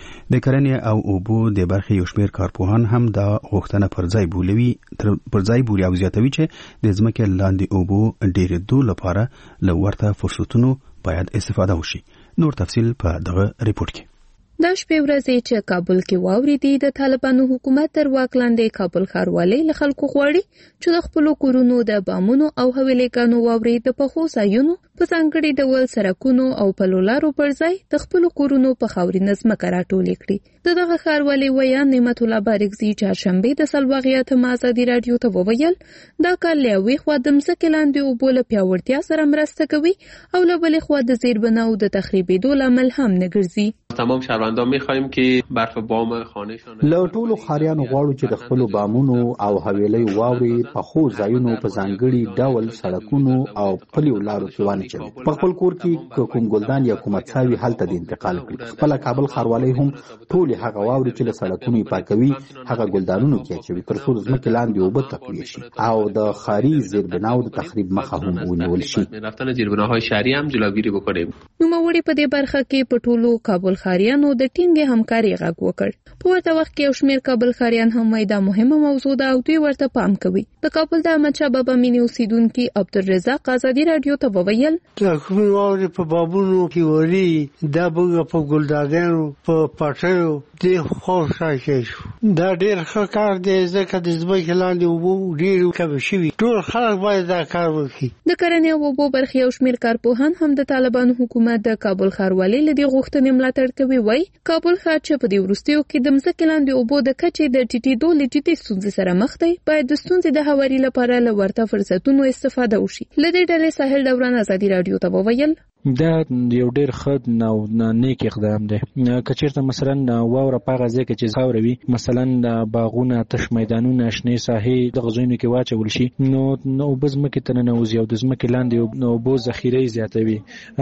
د کرنې او اوبو د برخې یو شمېر کارپوهان هم دا غوښتنه پر ځای بولوي پر ځای بولي او زیاتوي چې د ځمکې لاندې اوبو ډېرېدو لپاره له ورته فرصتونو باید استفاده وشي. نور تفصیل په دغه ریپورت کې. دا شپې ورځې چې کابل کې واورې دي د طالبانو حکومت تر واک لاندې کابل ښاروالۍ له خلکو غواړي چې د خپلو کورونو د بامونو او حویلیګانو واورې د پخو ځایونو په ځانګړي ډول سړکونو او پلو لارو پر ځای د خپلو کورونو په خاورینه ځمکه راټولې کړي. د دغه ښاروالۍ ویان نعمت الله بارګزي چهارشنبې د سلواغې ته ازادي رادیو ته وویل دا کار له یوې خوا د ځمکې لاندې اوبو له پیاوړتیا سره مرسته کوي او له بلې خوا د زیربناو د تخریبېدو لامل هم نه ګرځي. تمام شهروندان می‌خوایم که برف بام خانه‌شان له ټولو ښاریانو غواړو چې د خپلو بامونو او حویلۍ واورې په خو ځایونو په ځانګړي ډول سړکونو او پلیو لارو کې وانچوي. په خپل کور کې کوم ګلدان یا کومه څاوي هلته د انتقال کړي. خپل کابل ښاروالۍ هم ټول هغه واورې چې له سړکونو پاکوي هغه ګلدانونو کې اچوي تر څو ځمکې لاندې اوبه تقویه شي او د ښاري زیربناو د تخریب مخه هم ونیول شي. رفتن زیربناهای شهري هم جلوگیری بکنیم. نوموړي په دې برخه کې په ټولو کابل ښاریانو د ټینګې همکاري غږ وکړ. په ورته وخت کې یو شمېر کابل ښاریان هم وایي دا مهمه موضوع ده او دوی ورته پام کوي. د کابل د احمدشاه بابا مینې اوسیدونکي عبدالرزاق ازادي رادیو ته وویل دا کومې واورې په بامونو کې وري دا به په ګلدانیانو په پټیو د خوښه شي. دا ډېر ښه کار دی ځکه د ځمکې لاندې اوبه ډېرې کمې شوي. ټول خلک باید دا کار وکړي. د کرنې او اوبو برخې یو شمېر کارپوهان هم د طالبانو حکومت د کابل ښاروالۍ له دې غوښتنې ملاتړ کوي. وایي کابل ښار چې په دې وروستیو کې د ځمکې لاندې اوبو د کچې د ټیټېدو له جدي ستونزې سره مخ دی باید د ستونزې د هواري لپاره له ورته فرصتونو استفاده وشي. له دې ډلې ساحل دوران ازادي رادیو ته وویل دا یو ډېر ښه او نیک اقدام دی. که چېرته مثلا واوره په هغه ځای کې چې خاوره وي مثلا باغونه تش میدانونه شنې ساحې دغه ځایونو کې واچول شي نو اوبه ځمکې ته ننوځي او د ځمکې لاندې اوبو ذخیره یې زیاتوي.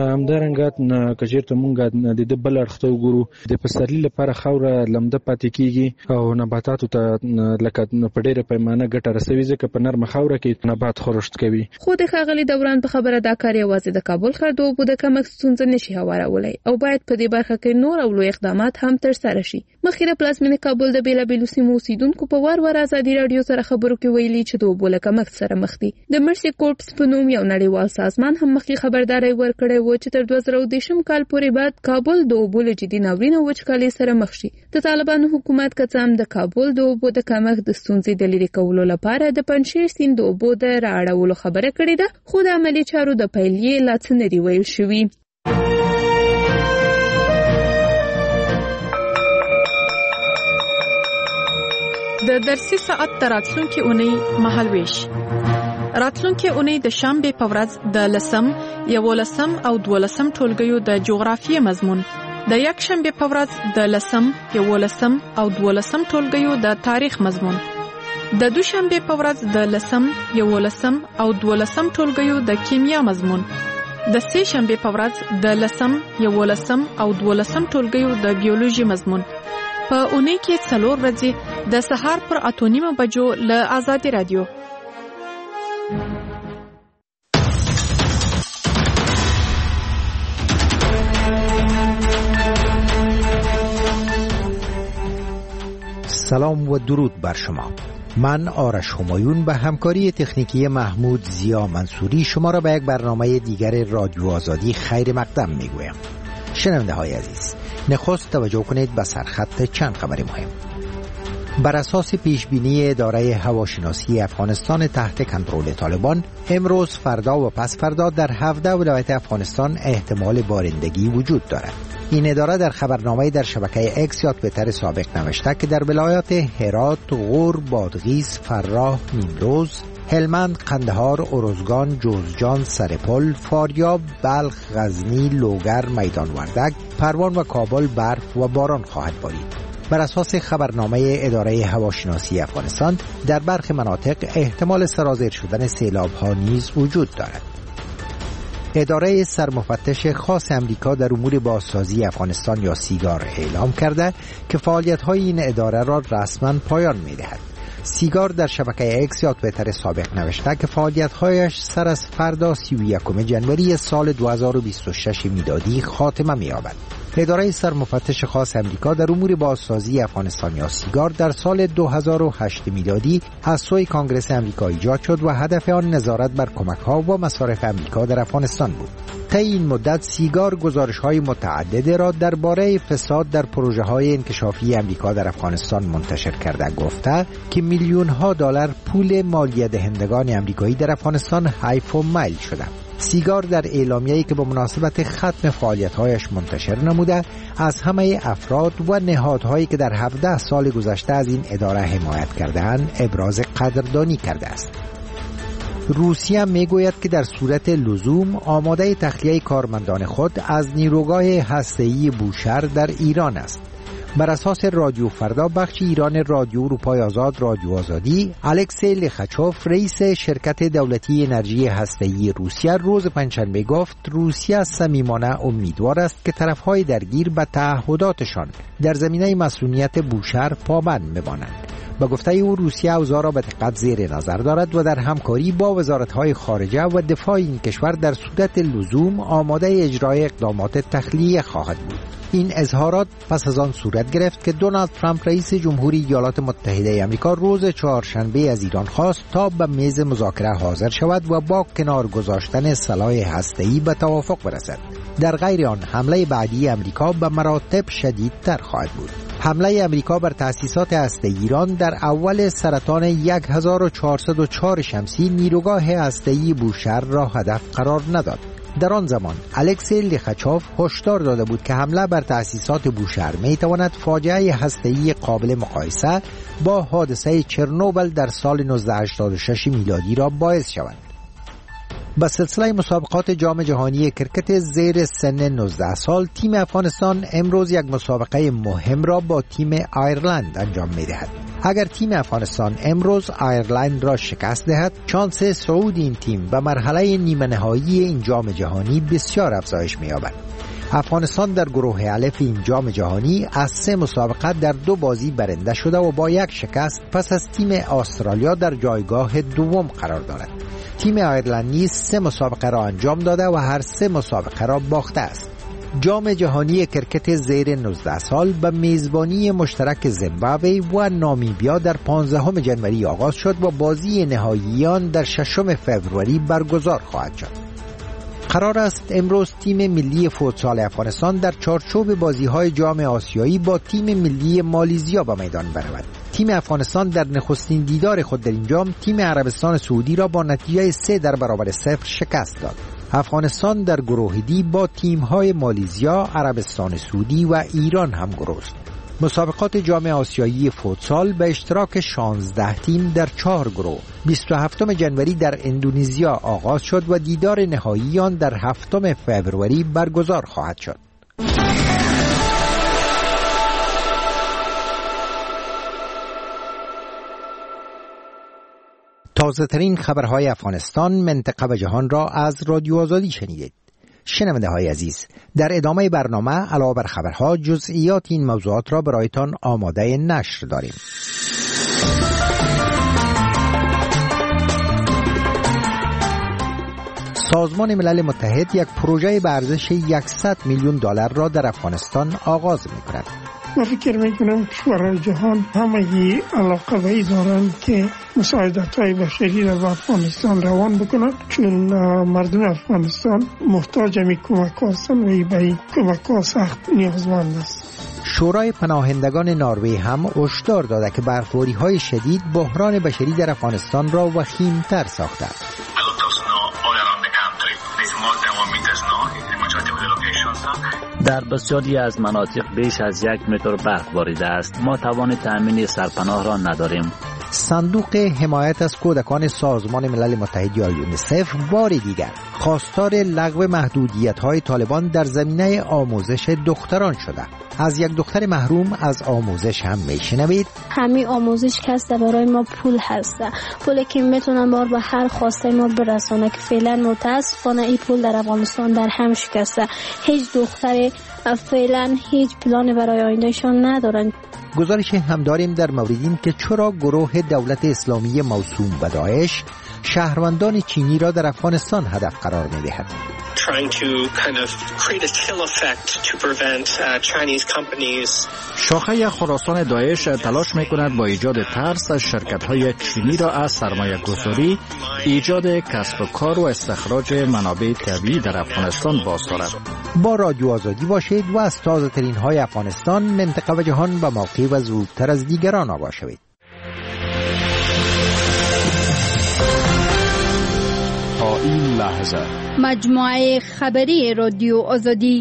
همدارنګه که چېرته مونږ د ده بل اړخ ته وګورو د پسرلي لپاره خاوره لمده پاتې کېږي او نباتاتو ته لکه په ډېره پیمانه ګټه رسوي ځکه په نرمه خاوره کې نبات خورشت کوي. خو د ښاغلي دوران په خبره دا کار یوازې د کابل ښار د اوبو د کمښت ستونزه نشي هوارولی او باید په دې برخه کې نور او لوی اقدامات هم ترسره شي. مخکې پلازمینې کابل د بېلابېلو سیمو اوسیدونکو په وار وار ازادي رادیو سره خبرو کې ویلي چې د اوبو له کمښت سره مخ دي. د مرسي کورپس په نوم یو نړیوال سازمان هم مخکې خبرداری ورکړی و چې تر دوه زره دېرشم کال پورې بعد کابل د اوبو له جدي ناورین او وچکالۍ سره مخ شي. د طالبانو حکومت که څه هم د کابل د اوبو د کمښت د ستونزې د لرې کولو لپاره د پنجشیر سیند د اوبو د رااړولو خبره کړې ده خو د عملي چارو د پیل یې لا څه نه دي ویل شوي. د درسي ساعت تر راتلونکي اونۍ مهالویش. راتلونکي اونۍ د شنبې په ورځ د لسم، یولسم او دولسم ټولګیو د جغرافیې مضمون، د یک شنبې په ورځ د لسم، یولسم او دولسم ټولګیو د تاریخ مضمون، د دوشنبې په ورځ د لسم، یولسم او دولسم ټولګیو د کیمیا مضمون، د سه شنبې په ورځ د لسم، یولسم او دولسم ټولګیو د بیولوژي مضمون. په اونۍ کې څلور ورځې د سهار پر اته نیمه بجو له آزادي رادیو. سلام و درود بر شما. من آرش همایون به همکاری تکنیکی محمود زیا منصوری شما را به یک برنامه دیگر رادیو آزادی خیر مقدم میگویم. شنونده های عزیز، نخست توجه کنید به سرخط چند خبر مهم. بر اساس پیشبینی اداره هواشناسی افغانستان تحت کنترل طالبان، امروز، فردا و پس فردا در هفده ولایت افغانستان احتمال بارندگی وجود دارد. این اداره در خبرنامه در شبکه اکس یا توییتر سابق نوشته که در ولایات هرات، غور، بادغیس، فراه، نیمروز، هلمند، قندهار، ارزگان، جوزجان، سرپل، فاریاب، بلخ، غزنی، لوگر، میدان وردک، پروان و کابل برف و باران خواهد بارید. بر اساس خبرنامه اداره هواشناسی افغانستان، در برخی مناطق احتمال سرازیر شدن سیلاب‌ها نیز وجود دارد. اداره سرمفتش خاص امریکا در امور بازسازی افغانستان یا سیگار اعلام کرده که فعالیت‌های این اداره را رسما پایان می‌دهد. سیگار در شبکه اکس یا توییتر سابق نوشته که فعالیت‌هایش سر از فردا سی و یکم ژانویه سال دو هزار و بیست و شش میلادی خاتمه می‌یابد. اداره سرمفتش خاص امریکا در امور بازسازی افغانستان یا سیگار در سال دو هزار و هشت میلادی از سوی کانگرس امریکا ایجاد شد و هدف آن نظارت بر کمک‌ها و مصارف امریکا در افغانستان بود. طی این مدت سیگار گزارش‌های متعدد را درباره فساد در پروژه‌های انکشافی امریکا در افغانستان منتشر کرده گفته که میلیون‌ها دلار پول مالیه دهندگان امریکایی در افغانستان حیف و میل شده. سیگار در اعلامیه‌ای که به مناسبت ختم فعالیت‌هایش منتشر نموده، از همه افراد و نهادهایی که در هفده سال گذشته از این اداره حمایت کرده‌اند ابراز قدردانی کرده است. روسیه میگوید که در صورت لزوم آماده تخلیه کارمندان خود از نیروگاه هسته‌ای بوشهر در ایران است. بر اساس رادیو فردا بخش ایران رادیو اروپای آزاد رادیو آزادی، الکسی لخچوف رئیس شرکت دولتی انرژی هسته‌ای روسیه روز پنجشنبه گفت روسیه صمیمانه امیدوار است که طرف‌های درگیر به تعهداتشان در زمینه مسئولیت بوشهر پابند بمانند. با گفته او روسیه اوضاع را به دقت زیر نظر دارد و در همکاری با وزارت‌های خارجه و دفاع این کشور در صورت لزوم آماده اجرای اقدامات تخلیه خواهد بود. این اظهارات پس از آن صورت گرفت که دونالد ترامپ رئیس جمهوری ایالات متحده آمریکا روز چهارشنبه از ایران خواست تا به میز مذاکره حاضر شود و با کنار گذاشتن سلاح هسته‌ای به توافق برسد. در غیر آن حمله بعدی آمریکا به مراتب شدیدتر خواهد بود. حمله آمریکا بر تأسیسات هسته‌ای ایران در اول سرطان هزار و چهارصد و چهار شمسی نیروگاه هسته‌ای بوشهر را هدف قرار نداد. در آن زمان الکسی لخچوف هشدار داده بود که حمله بر تأسیسات بوشهر می‌تواند فاجعه هسته‌ای قابل مقایسه با حادثه چرنوبل در سال نوزده هشتاد و شش میلادی را باعث شود. با سلسله مسابقات جام جهانی کرکت زیر سن نوزده سال، تیم افغانستان امروز یک مسابقه مهم را با تیم آیرلند انجام می‌دهد. اگر تیم افغانستان امروز آیرلند را شکست دهد، شانس صعود این تیم به مرحله نیمه نهایی این جام جهانی بسیار افزایش می‌یابد. افغانستان در گروه الف این جام جهانی از سه مسابقه در دو بازی برنده شده و با یک شکست پس از تیم استرالیا در جایگاه دوم قرار دارد. تیم آیرلند نیز سه مسابقه را انجام داده و هر سه مسابقه را باخته است. جام جهانی کرکت زیر نوزده سال به میزبانی مشترک زیمبابوه و نامیبیا در پانزدهم ژانویه آغاز شد و بازی نهایی آن در ششم فوریه برگزار خواهد شد. قرار است امروز تیم ملی فوتسال افغانستان در چارچوب بازی‌های جام آسیایی با تیم ملی مالیزیا به میدان برود. تیم افغانستان در نخستین دیدار خود در این جام تیم عربستان سعودی را با نتیجه سه در برابر صفر شکست داد. افغانستان در گروه دی با تیم‌های مالیزیا، عربستان سعودی و ایران هم گروه است. مسابقات جام آسیایی فوتسال به اشتراک شانزده تیم در چهار گروه بیست و هفتم ژانویه در اندونزیا آغاز شد و دیدار نهایی آن در هفتم فوریه برگزار خواهد شد. تازه ترین خبرهای افغانستان، منطقه و جهان را از رادیو آزادی شنیدید. شنونده های عزیز، در ادامه برنامه علاوه بر خبرها جزئیات این موضوعات را برایتان آماده نشر داریم. سازمان ملل متحد یک پروژه به ارزش صد میلیون دلار را در افغانستان آغاز می‌کند. من فکر میکنم کشورهای جهان همگی علاقه به این دارند که مساعدت های بشری را به افغانستان روان بکنند، چون مردم افغانستان محتاج می کمک هستند و به کمک ها سخت نیازمند است. شورای پناهندگان نروژ هم هشدار داده که برفباری های شدید بحران بشری در افغانستان را وخیم‌تر ساخته است. در بسیاری از مناطق بیش از یک متر برف باریده است. ما توان تأمین سرپناه را نداریم. صندوق حمایت از کودکان سازمان ملل متحد یا یونیسف بار دیگر خواستار لغو محدودیت‌های طالبان در زمینه آموزش دختران شده. از یک دختر محروم از آموزش هم میشنوید. همین آموزش که هست برای ما پول هسته، پولی که میتونن بار به هر خواسته ما برسونه که فعلا متاسفانه این پول در افغانستان در هم شکسته. هیچ دختر فعلا هیچ پلان برای آیندهشان ندارن. گزارش هم داریم در مورد این که چرا گروه دولت اسلامی موسوم به داعش شهروندان چینی را در افغانستان هدف قرار می‌دهد. trying to kind of create a chill effect to prevent uh, Chinese companies. شاخه خراسان داعش تلاش می‌کند با ایجاد ترس از شرکت‌های چینی را از سرمایه‌گذاری، ایجاد کسب و کار و استخراج منابع طبیعی در افغانستان باز دارد. با رادیو آزادی باشید و از تازه‌ترین‌های افغانستان، منطقه و جهان به موقع و زودتر از دیگران آگاه شوید. تا این لحظه مجموعه خبری رادیو آزادی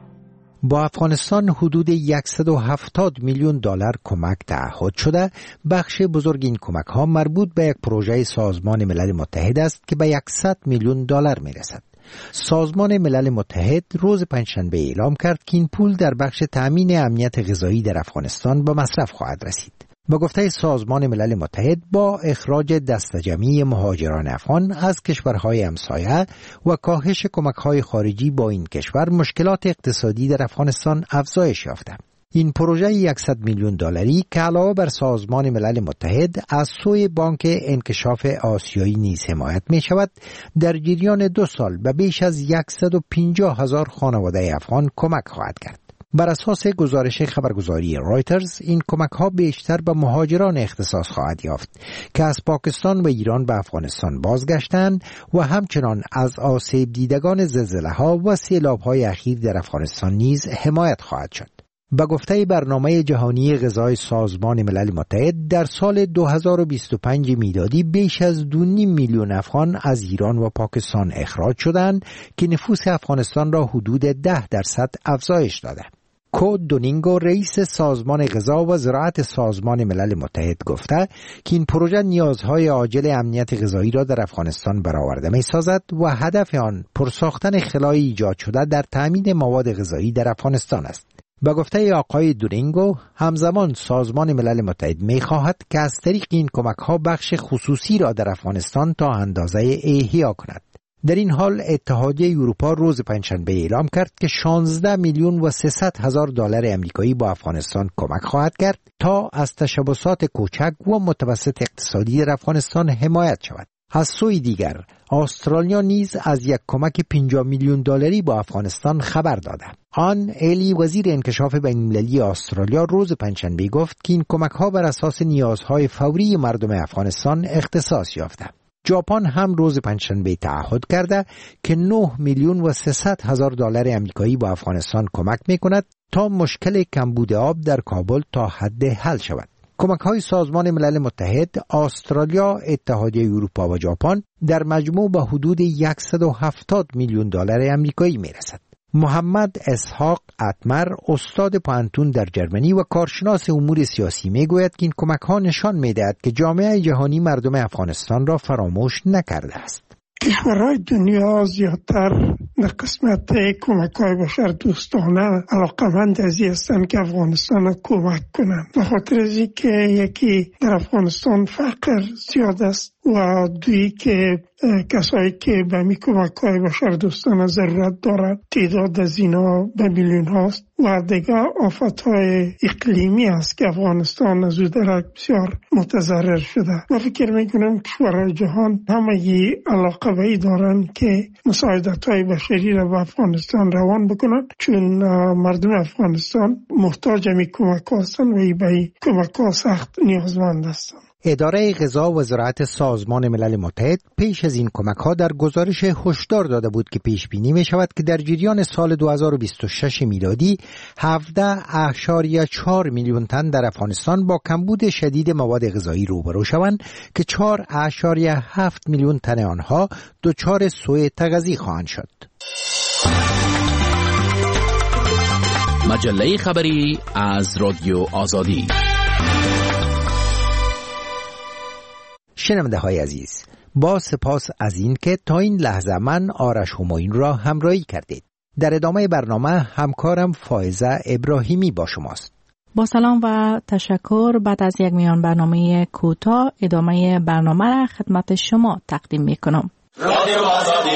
با افغانستان حدود صد و هفتاد میلیون دلار کمک تعهد شده. بخش بزرگ این کمک ها مربوط به یک پروژه سازمان ملل متحد است که به صد میلیون دلار می رسد. سازمان ملل متحد روز پنجشنبه اعلام کرد که این پول در بخش تامین امنیت غذایی در افغانستان به مصرف خواهد رسید. با گفته سازمان ملل متحد، با اخراج دسته‌جمعی مهاجران افغان از کشورهای همسایه و کاهش کمک‌های خارجی با این کشور، مشکلات اقتصادی در افغانستان افزایش یافته. این پروژه صد میلیون دلاری که علاوه بر سازمان ملل متحد از سوی بانک انکشاف آسیایی نیز حمایت می شود، در جریان دو سال به بیش از صد و پنجاه هزار خانواده افغان کمک خواهد کرد. بر اساس گزارش خبرگزاری رایترز، این کمک ها بیشتر به مهاجران اختصاص خواهد یافت که از پاکستان و ایران به افغانستان بازگشتند و همچنان از آسیب دیدگان زلزله ها و سیلاب های اخیر در افغانستان نیز حمایت خواهد شد. به گفته برنامه جهانی غذای سازمان ملل متحد، در سال دو هزار و بیست و پنج میلادی بیش از دو و نیم میلیون افغان از ایران و پاکستان اخراج شدند که نفوس افغانستان را حدود ده درصد افزایش داده. کو دونینگو، رئیس سازمان غذا و زراعت سازمان ملل متحد، گفته که این پروژه نیازهای عاجل امنیت غذایی را در افغانستان برآورده می‌سازد و هدف آن پرساختن خلای ایجاد شده در تامین مواد غذایی در افغانستان است. با گفته آقای دورینگو، همزمان سازمان ملل متحد می‌خواهد که از طریق این کمک‌ها بخش خصوصی را در افغانستان تا اندازه احیا کند. در این حال اتحادیه اروپا روز پنجشنبه اعلام کرد که شانزده میلیون و سیصد هزار دلار آمریکایی با افغانستان کمک خواهد کرد تا از تشبثات کوچک و متوسط اقتصادی در افغانستان حمایت شود. از سوی دیگر، استرالیا نیز از یک کمک پنجاه میلیون دلاری با افغانستان خبر داده. آن الی، وزیر انکشاف بین‌المللی استرالیا، روز پنجشنبه گفت که این کمک‌ها بر اساس نیازهای فوری مردم افغانستان اختصاص یافته. ژاپن هم روز پنجشنبه تعهد کرده که نه میلیون و سیصد هزار دلار آمریکایی با افغانستان کمک می‌کند تا مشکل کمبود آب در کابل تا حد حل شود. کمک‌های سازمان ملل متحد، استرالیا، اتحادیه اروپا و ژاپن در مجموع به حدود صد و هفتاد میلیون دلار آمریکایی میرسد. محمد اسحاق اتمر، استاد پانتون در جرمنی و کارشناس امور سیاسی، میگوید که این کمک‌ها نشان می‌دهد که جامعه جهانی مردم افغانستان را فراموش نکرده است. کشورهای دنیا زیادتر در قسمت کمک‌های بشر دوستانه علاقمند از این هستند که افغانستان را کمک کنند. به خاطر از اینکه یکی در افغانستان فقر زیاد است و دوی که کسایی که به می کمک های بشر دوستانه ضرورت دارد تعداد از اینا به میلیون هاست و دیگه آفت های اقلیمی است که افغانستان از او درک بسیار متضرر شده. من فکر می کنم کشورهای جهان همه علاقه به این دارن که مساعدت های بشری را به افغانستان روان بکنند، چون مردم افغانستان محتاج می کمک هستند و به کمک ها سخت نیازمند هستند. اداره غذا و زراعت سازمان ملل متحد پیش از این کمک‌ها در گزارش هشدار داده بود که پیش بینی می شود که در جریان سال دو هزار و بیست و شش میلادی هفده اشاریه چهار میلیون تن در افغانستان با کمبود شدید مواد غذایی روبرو شوند که چهار اشاریه هفت میلیون تن آنها دچار سوء تغذیه خواهند شد. مجله خبری از رادیو آزادی. شنونده های عزیز، با سپاس از این که تا این لحظه من آرش همایون را همراهی کردید. در ادامه برنامه همکارم فائزه ابراهیمی با شماست. با سلام و تشکر. بعد از یک میان برنامه کوتاه ادامه برنامه را خدمت شما تقدیم می کنم. رادیو آزادی.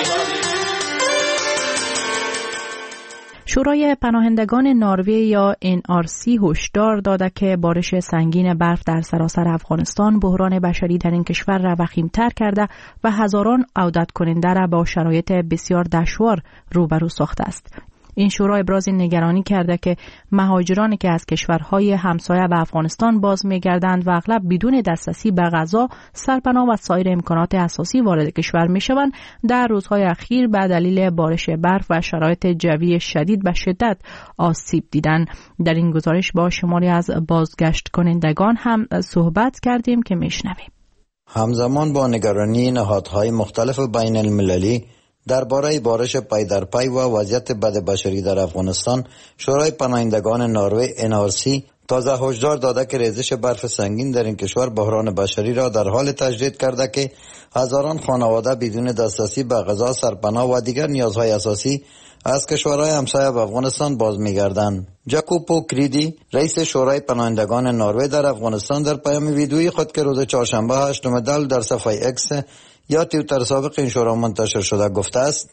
شورای پناهندگان نروژ یا ان آر سی هشدار داده که بارش سنگین برف در سراسر افغانستان بحران بشری در این کشور را وخیم‌تر کرده و هزاران عودت کننده را با شرایط بسیار دشوار روبرو ساخته است. این شورا ابراز نگرانی کرده که مهاجرانی که از کشورهای همسایه به افغانستان باز می‌گردند و اغلب بدون دسترسی به غذا، سرپناه و سایر امکانات اساسی وارد کشور می‌شوند، در روزهای اخیر به دلیل بارش برف و شرایط جوی شدید به شدت آسیب دیدند. در این گزارش با شماری از بازگشت کنندگان هم صحبت کردیم که میشنویم. همزمان با نگرانی نهادهای مختلف بین المللی درباره بارش پای در پای و وضعیت بد بشری در افغانستان، شورای پناهندگان نروژ ان آر سی تازه هشدار داده که ریزش برف سنگین در این کشور بحران بشری را در حال تجدید کرده که هزاران خانواده بدون دسترسی به غذا، سرپناه و دیگر نیازهای اساسی از کشورهای همسایه به افغانستان باز می‌گردند. جاکوپو کریدی، رئیس شورای پناهندگان نروژ در افغانستان، در پیام ویدیویی خود که روز چهارشنبه هشتم دی در صفحه اکس یا توییتر سابق این شورا منتشر شده گفته است: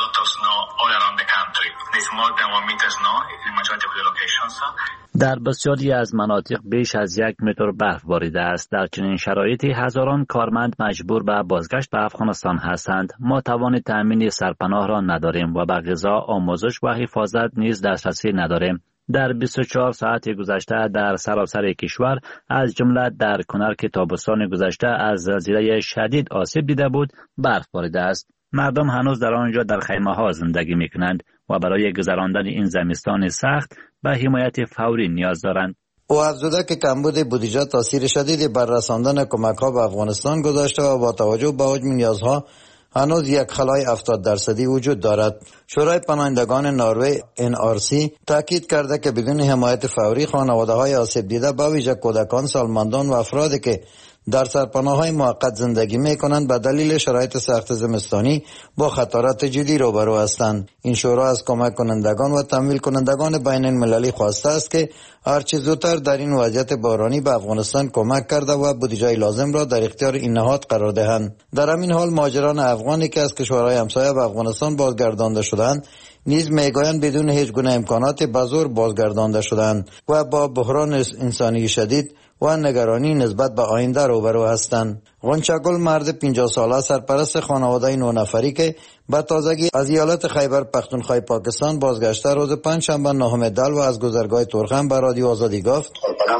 در بسیاری از مناطق بیش از یک متر برف باریده است. در چنین شرایطی هزاران کارمند مجبور به بازگشت به افغانستان هستند. ما توان تأمین سرپناه را نداریم و به غذا، آموزش و حفاظت نیز دسترسی نداریم. در بیست و چهار ساعت گذشته در سراسر کشور از جمله در کنر که تابستان گذشته از زلزله شدید آسیب دیده بود، برف باریده است. مردم هنوز در آنجا در خیمه ها زندگی می کنند و برای گذراندن این زمستان سخت به حمایت فوری نیاز دارند. او افزوده که کمبود بودجه تاثیر شدیدی بر رساندن کمک ها به افغانستان گذاشته و با توجه به حجم نیازها هنوز یک خلای هفتاد درصدی وجود دارد. شورای پناهندگان نروژ ان آر سی تاکید کرده که بدون حمایت فوری خانواده‌های آسیب دیده به ویژه کودکان، سالمندان و افرادی که در سرپناه‌های موقت زندگی می‌کنند به دلیل شرایط سخت زمستانی با خطرات جدی روبرو هستند. این شورا از کمک کنندگان و تمویل کنندگان بین المللی خواسته است که هرچه زودتر در این وضعیت بحرانی به افغانستان کمک کرده و بودجه لازم را در اختیار این نهاد قرار دهند. در همین حال مهاجران افغانی که از کشورهای همسایه به افغانستان بازگردانده شدند نیز میگویند بدون هیچ گونه امکانات به زور بازگردانده شدند و با بحران انسانی شدید و نگرانی نسبت به آینده روبرو هستند. غنچه‌گل مرد پنجاه ساله سرپرست خانواده نه نفری که به تازگی از ایالت خیبر پختونخوا پاکستان بازگشته روز پنجشنبه نهم دی و از گذرگاه تورخم به رادیو آزادی گفت: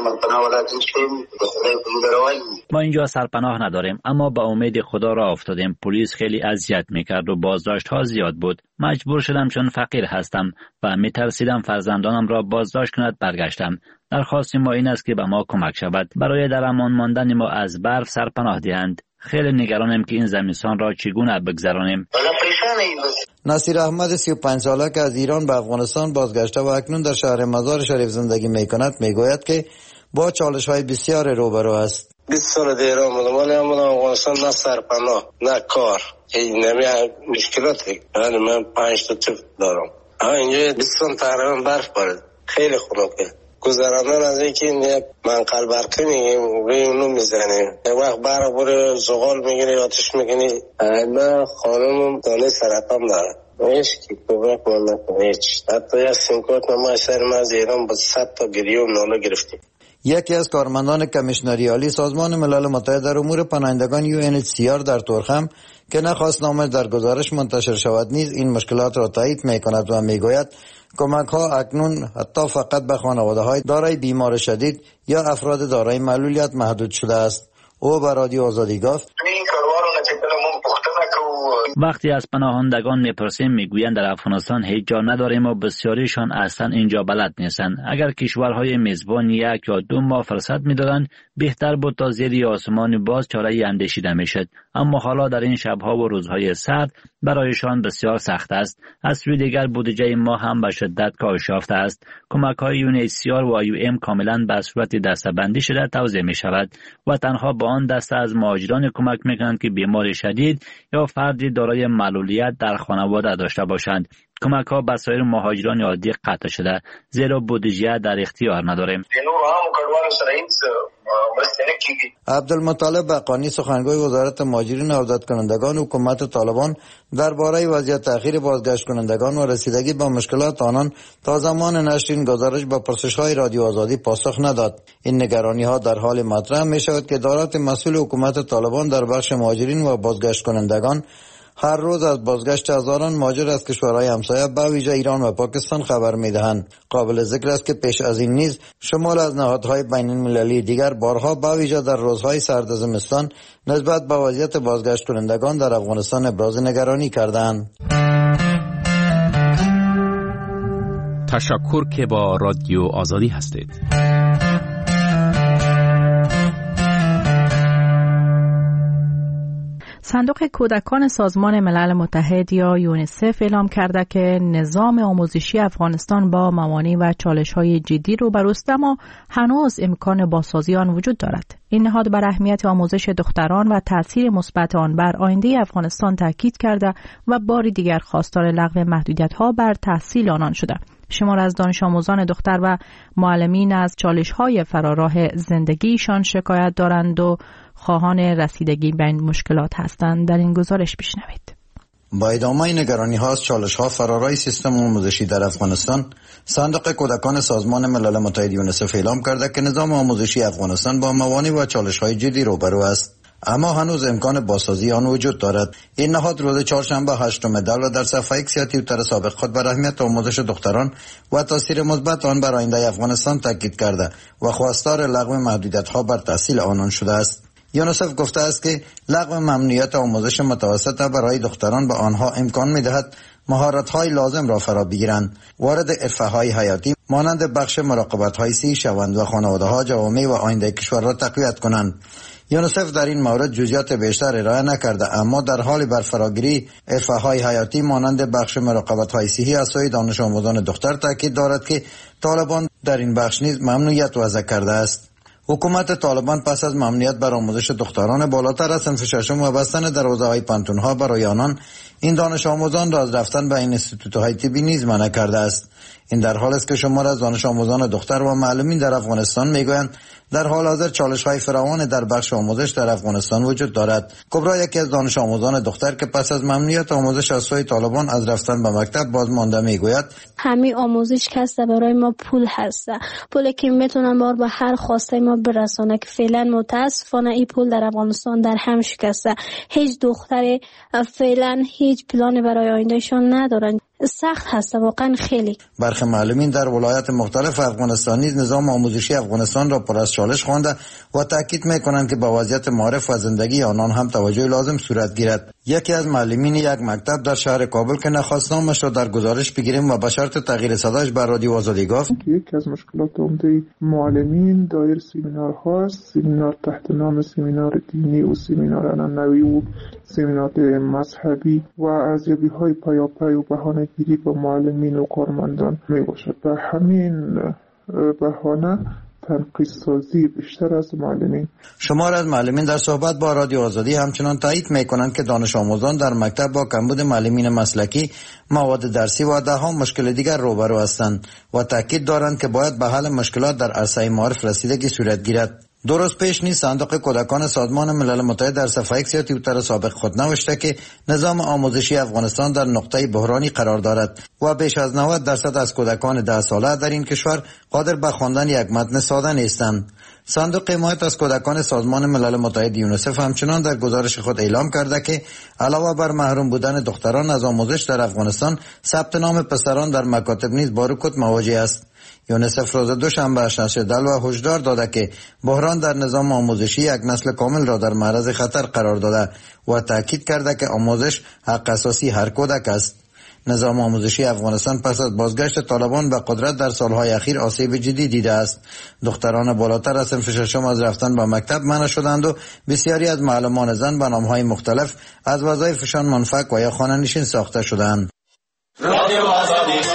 ما اینجا سرپناه نداریم، اما با امید خدا را افتادیم. پلیس خیلی اذیت میکرد و بازداشت ها زیاد بود. مجبور شدم چون فقیر هستم و میترسیدم فرزندانم را بازداشت کند برگشتم. درخواست ما این است که به ما کمک شود برای در امان ماندن ما از برف سرپناه دهند. خیلی نگرانم که این زمستان را چگونه بگذرانیم. نصیر احمد سی و پنج ساله که از ایران به افغانستان بازگشته و اکنون در شهر مزار شریف زندگی میکند میگوید که با چالش های بسیار روبرو است. بیست سال در ایران بودم ولی من افغانستان نه سرپناه نه کار، این نمی مشکلاتی. من پنج تا طفل دارم. اینجا بیست سال تقریبا برف بارید، خیلی خنکه. گذراندن از اینکه یک منقل برقی میگیم روی اونو میزنیم، یک وقت برق بره زغال میگیری آتش میگیری. من خانم دانه سرطان داره، هیچ کی کمک من نکنه، هیچ. حتی یک سیمکارت ما سر ما از ایران با صد تا گریه و ناله گرفتیم. یکی از کارمندان کمیشنری عالی سازمان ملل متحد در امور پناهندگان یو ان اچ سی آر در تورخم که نخواست نامش در گزارش منتشر شود نیز این مشکلات را تایید می‌کند و می‌گوید کمک ها اکنون حتی فقط به خانواده های دارای بیمار شدید یا افراد دارای معلولیت محدود شده است. او به رادیو آزادی گفت وقتی از پناهندگان میپرسیم میگویند در افغانستان هیچ جا نداریم و بسیاریشان اصلا اینجا بلد نیستند. اگر کشورهای میزبان یک یا دو ماه فرصت میدادند بهتر بود تا زیر آسمان باز چاره اندیشیده میشد، اما حالا در این شبها و روزهای سرد برایشان بسیار سخت است. از سوی دیگر بودجه ما هم به شدت کاهش یافته است. کمک‌های یو ان اچ سی آر و آی او ام کاملا به صورت دسته‌بندی شده توزیع می‌شود و تنها به آن دسته از مهاجران کمک می‌کنند که بیمار شدید یا فردی دارای معلولیت در خانواده داشته باشند. کمک‌ها به سایر مهاجران عادی قطع شده زیرا بودجه در اختیار نداریم. عبدالمطلب بقانی سخنگوی وزارت مهاجرین و عودت‌کنندگان حکومت طالبان درباره وضعیت تأخیر بازگشت کنندگان و رسیدگی به مشکلات آنان تا زمان نشر این گزارش به پرسش‌های رادیو آزادی پاسخ نداد. این نگرانی‌ها در حال مطرح می‌شود که ادارات مسئول حکومت طالبان در بخش مهاجرین و بازگشت کنندگان هر روز از بازگشت هزاران مهاجر از کشورهای همسایه به ویژه ایران و پاکستان خبر می‌دهند. قابل ذکر است که پیش از این نیز شمال از نهادهای بین المللی دیگر بارها به ویژه در روزهای سرد زمستان نسبت به وضعیت بازگشت کنندگان در افغانستان ابراز نگرانی کردند. تشکر که با رادیو آزادی هستید. صندوق کودکان سازمان ملل متحد یا یونیسف اعلام کرده که نظام آموزشی افغانستان با موانع و چالش‌های جدی روبروست، اما هنوز امکان بازسازی آن وجود دارد. این نهاد بر اهمیت آموزش دختران و تاثیر مثبت آن بر آینده افغانستان تاکید کرده و بار دیگر خواستار لغو محدودیت‌ها بر تحصیل آنان شده. شمار از دانش آموزان دختر و معلمین از چالش‌های فراراه زندگیشان شکایت دارند و خواهان رسیدگی به این مشکلات هستند. در این گزارش بشنوید. با ادامه نگرانی ها از چالش ها فرارای سیستم آموزشی در افغانستان، صندوق کودکان سازمان ملل متحد یونیسف اعلام کرده که نظام آموزشی افغانستان با موانع و چالش های جدی روبرو است، اما هنوز امکان بازسازی آن وجود دارد. این نهاد روز چهارشنبه هشتم دلو در صفحه ایکس توییتر سابق خود بر اهمیت آموزش دختران و تاثیر مثبت آن بر آینده افغانستان تاکید کرده و خواستار لغو محدودیت ها بر تحصیل آنان شده است. یونیسف گفته است که لغو ممنوعیت آموزش متوسطه برای دختران به آنها امکان می‌دهد مهارت‌های لازم را فرا بگیرند، وارد حرفه‌های حیاتی مانند بخش مراقبت‌های صحی شوند و خانواده‌ها جوامع و آینده کشور را تقویت کنند. یونیسف در این مورد جزئیات بیشتر ارائه نکرده، اما در حال برفراگیری حرفه‌های حیاتی مانند بخش مراقبت‌های صحی از سوی دانش آموزان دختر تاکید دارد که طالبان در این بخش نیز ممنوعیت وضع کرده است. حکومت طالبان پس از ممنوعیت بر آموزش دختران بالاتر از صنف ششم و بستن دروازه‌های پانتون‌ها برای آنان، این دانش آموزان را از رفتن به این انستیتوت‌های طبی نیز منع کرده است. این در حال است که شمار از دانش آموزان دختر و معلمین در افغانستان میگویند در حال حاضر چالش‌های فراوان در بخش آموزش در افغانستان وجود دارد. کبرا یکی از دانش آموزان دختر که پس از ممنوعیت آموزش از سوی طالبان از رفتن به مکتب باز مانده میگوید همین آموزش که هست برای ما پول هست، پولی که میتونن بار به هر خواسته ما برسانه که فعلا متاسفانه این پول در افغانستان در هم شکسته. هیچ دختر فعلا هیچ پلانی برای آیندهشون ندارن. سخت هست واقعا خیلی. برخی معلمین در ولایات مختلف افغانستان نیز نظام آموزشی افغانستان را پر از چالش خوانده و تاکید میکنند که با وضعیت معارف و زندگی آنان هم توجه لازم صورت گیرد. یکی از معلمین یک مکتب در شهر کابل که نخواست نامش را در گزارش بگیریم و به شرط تغییر صداش بر رادیو آزادی گفت یکی از مشکلات عمده معلمین دایر سمینارها است، سمینار تحت نام سمینار دینی و سمینار عنعنوی و سمینار مذهبی و ارزیابی‌های پیاپی و بهانه‌گیری با معلمین و کارمندان میباشد. به همین بهانه تنقیص سازی بیشتر از معلمین. شمار از معلمین در صحبت با رادیو آزادی همچنان تایید میکنند که دانش آموزان در مکتب با کمبود معلمین مسلکی، مواد درسی و دهها مشکل دیگر روبرو هستند و تاکید دارند که باید به حل مشکلات در عرصه معارف رسیدگی صورت گیرد. دو روز پیش نیز صندوق کودکان سازمان ملل متحد در صفحه ایکس یا توییتر سابق خود نوشته که نظام آموزشی افغانستان در نقطه بحرانی قرار دارد و بیش از نود درصد از کودکان ده ساله در این کشور قادر به خواندن یک متن ساده نیستند. صندوق حمایت از کودکان سازمان ملل متحد یونیسف همچنان در گزارش خود اعلام کرده که علاوه بر محروم بودن دختران از آموزش در افغانستان، ثبت نام پسران در مکاتب نیز با رکود مواجه است. یونیسف روز دوشنبه نشر دل و هشدار داده که بحران در نظام آموزشی یک نسل کامل را در معرض خطر قرار داده و تاکید کرده که آموزش حق اساسی هر کودک است. نظام آموزشی افغانستان پس از بازگشت طالبان به قدرت در سالهای اخیر آسیب جدی دیده است. دختران بالاتر از صنف ششم از رفتن به مکتب منع شدند و بسیاری از معلمان زن به نامهای مختلف از وظایفشان منفک و یا خانه‌نشین ساخته شدند. رادیو آزادی.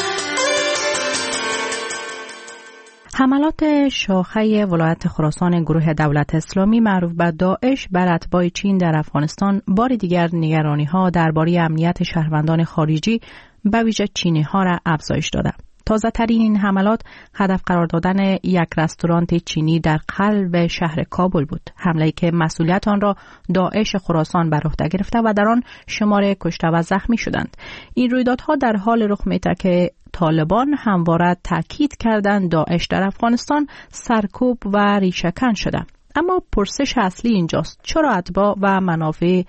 حملات شاخه ولایت خراسان گروه دولت اسلامی معروف به داعش بر اتباع چین در افغانستان بار دیگر نگرانی ها درباره امنیت شهروندان خارجی به ویژه چینی ها را افزایش داده. تازه ترین این حملات هدف قرار دادن یک رستوران چینی در قلب شهر کابل بود. حمله‌ای که مسئولیت آن را داعش خراسان بر عهده گرفته و در آن شمار کشته و زخمی شدند. این رویدادها در حال رخ می‌دهد که طالبان همواره تاکید کردند داعش در افغانستان سرکوب و ریشه‌کن شده. اما پرسش اصلی اینجاست: چرا اتباع و منافع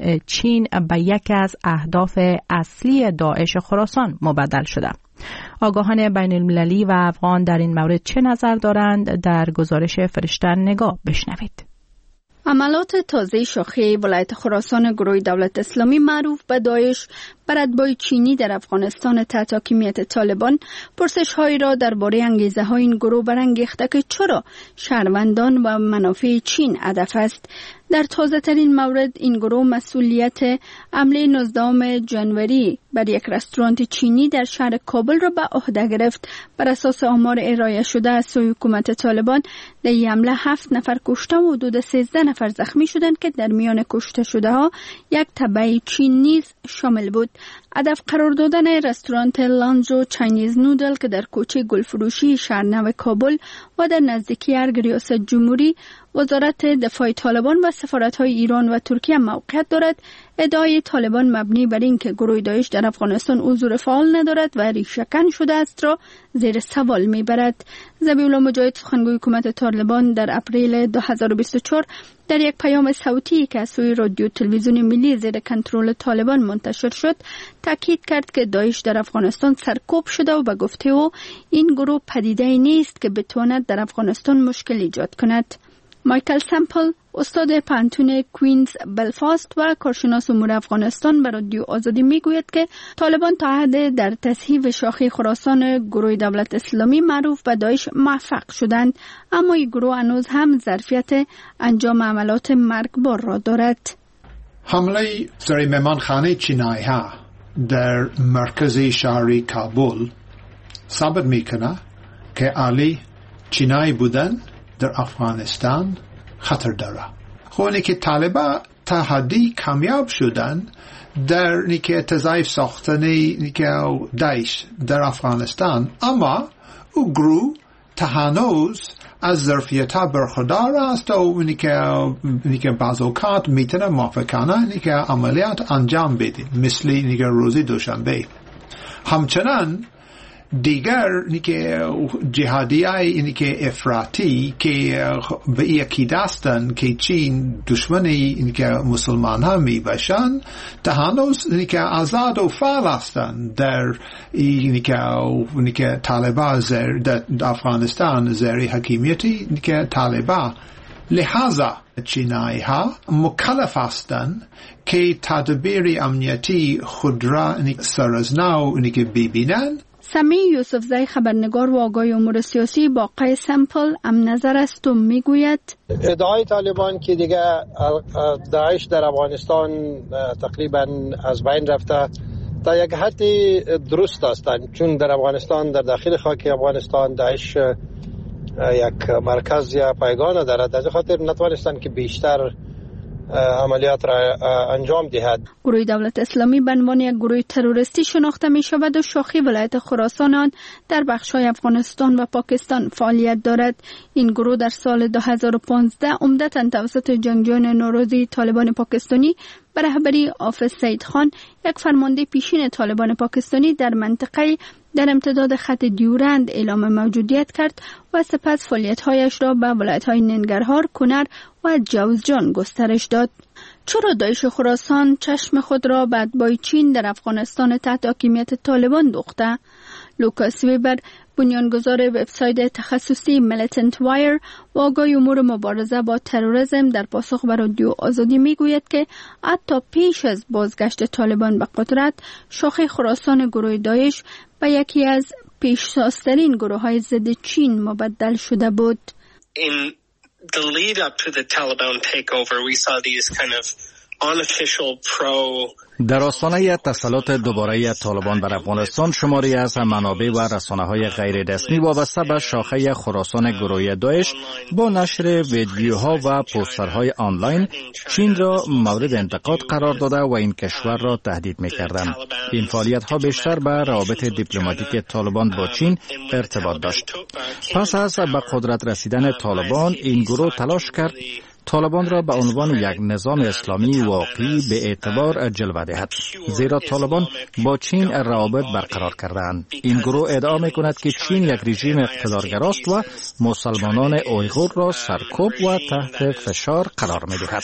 چین به یکی از اهداف اصلی داعش خراسان مبدل شده؟ آگاهان بین المللی و افغان در این مورد چه نظر دارند؟ در گزارش فرشته نگاه بشنوید. عملات تازه شاخه ولایت خراسان گروه دولت اسلامی معروف به داعش بر اتباع چینی در افغانستان تحت حاکمیت طالبان پرسش‌هایی را درباره انگیزه‌های این گروه برانگیخته که چرا شهروندان و منافع چین هدف است. در تازه ترین مورد این گروه مسئولیت حمله نوزدهم ژانویه بر یک رستوران چینی در شهر کابل را به عهده گرفت. بر اساس آمار ارائه شده از سوی حکومت طالبان در این حمله هفت نفر کشته و حدود سیزده نفر زخمی شدند که در میان کشته شده ها یک تبع چین نیز شامل بود. هدف قرار دادن رستوران لانجو چاینیز نودل که در کوچه گلفروشی شهرنو کابل و در نزدیکی ارگ ریاست جمهوری وزارت دفاع طالبان و سفارت‌های ایران و ترکیه موقعیت دارد، ادعای طالبان مبنی بر اینکه گروه داعش در افغانستان حضور فعال ندارد و ریشه‌کن شده است را زیر سوال میبرد. ذبیح‌الله مجاهد سخنگوی حکومت طالبان در اپریل دو هزار و بیست و چهار در یک پیام صوتی که از سوی رادیو تلویزیون ملی زیر کنترل طالبان منتشر شد تاکید کرد که داعش در افغانستان سرکوب شده و به گفته او این گروه پدیده‌ای نیست که بتواند در افغانستان مشکل ایجاد کند. مایکل سمپل استاد پانتون کوینز بلفاست و کارشناس امور افغانستان به رادیو آزادی میگوید که طالبان تا حد در تصحیح شاخه خراسان گروه دولت اسلامی معروف به داعش موفق شدند، اما این گروه هنوز هم ظرفیت انجام عملات مرگبار را دارد. حمله در مهمانخانه چینایی ها در مرکز شهری کابل ثابت میکنه که علی چینایی بودن در افغانستان خطر داره. خونی که طالبا تا حدی کامیاب شدن در نیکه تضعیف ساختن نیکه داعش در افغانستان، اما او گروه تا هنوز از ظرفیت ها برخوردار است و نیکه بعض اوقات میتونه موافقانه نیکه عملیات انجام بده، مثل نیکه روزی دوشنبه. همچنان دیگر نیکه جهادی های نیکه افراطی که به یکی دستن که چین دشمنی نیکه مسلمان ها می باشن تا هنوز نیکه آزاد و فعال هستند در نیکه نیکه طالبان زیر در افغانستان زیر حکیمیتی نیکه طالبان. لحاظا چینایی ها مکلف هستند که تدبیر امنیتی خود را سرازنو نیکه ببینند. سمی یوسفزای خبرنگار و آگاه امور سیاسی با آقای سمپل هم نظر است و میگوید ادعای طالبان که دیگه داعش در افغانستان تقریبا از بین رفته تا یک حدی درست هستند، چون در افغانستان در داخل خاک افغانستان داعش یک مرکز یا پایگان دارد، از خاطر نتوانستند که بیشتر عملیات را انجام دهد. گروه دولت اسلامی به عنوان یک گروه تروریستی شناخته می شود و شاخه ولایت خراسان آن در بخش‌های افغانستان و پاکستان فعالیت دارد. این گروه در سال دو هزار و پانزده عمدتاً توسط جنگجویان نوروزی طالبان پاکستانی به رهبری حافظ سید خان، یک فرمانده پیشین طالبان پاکستانی، در منطقه در امتداد خط دیورند اعلام موجودیت کرد و سپس فعالیت‌هایش را به ولایت‌های ننگرهار، کنر و جوزجان گسترش داد. چرا داعش خراسان چشم خود را به اتباع چین در افغانستان تحت حاکمیت طالبان دوخته؟ لوکاس ویبر، بنیانگذار وبسایت تخصصی میلیتنت وایر و آگاه امور مبارزه با تروریسم، در پاسخ به رادیو آزادی میگوید که حتی پیش از بازگشت طالبان به قدرت، شاخه خراسان گروه داعش به یکی از پیشتازترین گروه‌های ضد چین مبدل شده بود. In the lead up to the Taliban takeover, we saw these kind of unofficial pro در آستانه تسلط دوباره طالبان بر افغانستان، شماری از منابع و رسانه‌های غیر رسمی وابسته به شاخه خراسان گروه داعش با نشر ویدیوها و پوسترهای آنلاین چین را مورد انتقاد قرار داده و این کشور را تهدید می‌کردند. این فعالیت‌ها بیشتر به روابط دیپلماتیک طالبان با چین ارتباط داشت. پس از به قدرت رسیدن طالبان، این گروه تلاش کرد طالبان را به عنوان یک نظام اسلامی واقعی به اعتبار جلوه دهد، زیرا طالبان با چین روابط برقرار کردند. این گروه ادعا می‌کند که چین یک رژیم اقتدارگراست و مسلمانان اویغور را سرکوب و تحت فشار قرار می‌دهد.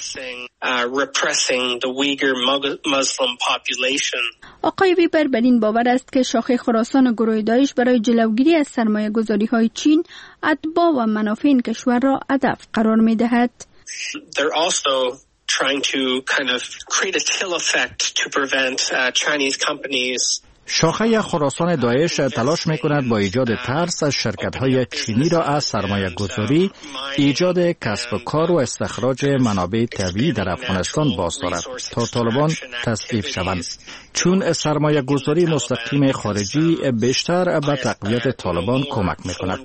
آقای ویبر بر این باور است که شاخه خراسان گروه داعش برای جلوگیری از سرمایه‌گذاری‌های چین، اتباع و منافع این کشور را هدف قرار می‌دهد. They're also trying to kind of create a chill effect to prevent uh, Chinese companies. شاخه خراسان داعش تلاش می‌کند با ایجاد ترس از شرکت‌های چینی را از سرمایه‌گذاری، ایجاد کسب و کار و استخراج منابع طبیعی در افغانستان باز دارد تا طالبان تضعیف شوند، چون سرمایه‌گذاری مستقیم خارجی بیشتر به تقویت طالبان کمک می‌کند.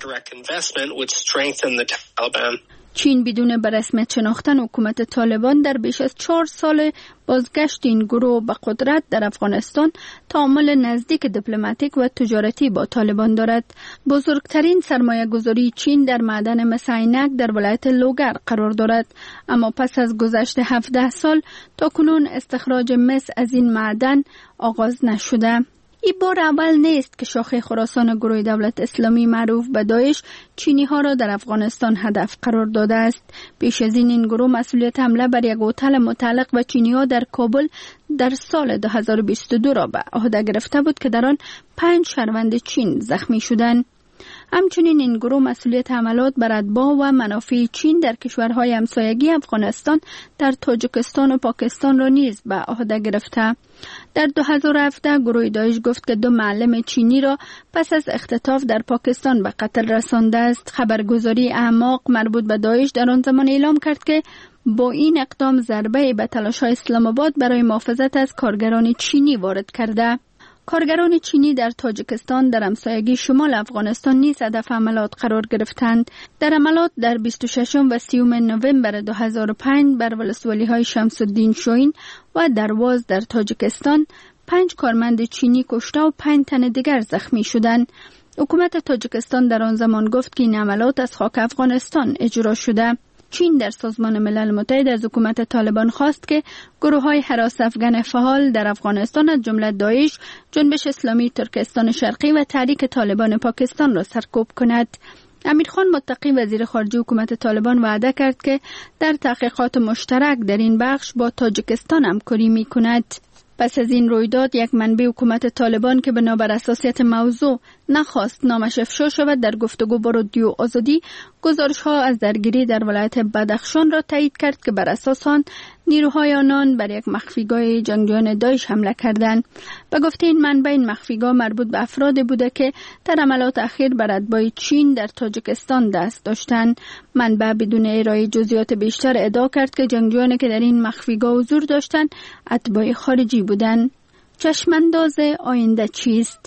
چین بدون به رسمیت شناختن حکومت طالبان در بیش از چهار سال بازگشت این گروه به قدرت در افغانستان تعامل نزدیک دیپلماتیک و تجارتی با طالبان دارد. بزرگترین سرمایه گذاری چین در معدن مس عینک در ولایت لوگر قرار دارد، اما پس از گذشت هفده سال تا کنون استخراج مس از این معدن آغاز نشده. این بار اول نیست که شاخه خراسان گروه دولت اسلامی معروف به داعش چینی ها را در افغانستان هدف قرار داده است. پیش از این این گروه مسئولیت حمله بر یک هتل متعلق به چینی ها در کابل در سال دو هزار و بیست و دو را به عهده گرفته بود که در آن پنج شهروند چین زخمی شدند. همچنین این گروه مسئولیت حملات بر اتباع و منافع چین در کشورهای همسایگی افغانستان در تاجیکستان و پاکستان را نیز به عهده گرفته. در دو هزار و هفده گروه داعش گفت که دو معلم چینی را پس از اختطاف در پاکستان به قتل رسانده است. خبرگزاری اعماق مربوط به داعش در آن زمان اعلام کرد که با این اقدام ضربه به تلاش‌های اسلام آباد برای محافظت از کارگران چینی وارد کرده. کارگران چینی در تاجیکستان در همسایگی شمال افغانستان نیز هدف حملات قرار گرفتند. در حملات در بیست و ششم و سیوم نوامبر دو هزار و پنج بر ولسوالی‌های شمس الدین شوین و درواز در تاجیکستان پنج کارمند چینی کشته و پنج تن دیگر زخمی شدند. حکومت تاجیکستان در آن زمان گفت که این حملات از خاک افغانستان اجرا شده. چین در سازمان ملل متحد از حکومت طالبان خواست که گروه‌های هراس افغان فعال در افغانستان از جمله داعش، جنبش اسلامی ترکستان شرقی و تحریک طالبان پاکستان را سرکوب کند. امیرخان متقی وزیر خارجه حکومت طالبان وعده کرد که در تحقیقات مشترک در این بخش با تاجیکستان همکاری می‌کند. پس از این رویداد یک منبع حکومت طالبان که بنابر اساسیت موضوع نخواست نامش افشا شود در گفتگو با رادیو آزادی گزارش ها از درگیری در ولایت بدخشان را تایید کرد که بر اساس آن نیروهای آنان بر یک مخفیگاه جنگجویان داعش حمله کردند. به گفته این منبع این مخفیگاه مربوط به افرادی بوده که در حملات اخیر بر اتباع چین در تاجیکستان دست داشتند. منبع بدون ارائه جزئیات بیشتر ادعا کرد که جنگجویانی که در این مخفیگاه حضور داشتند اتباع خارجی بودند. چشمانداز آینده چیست؟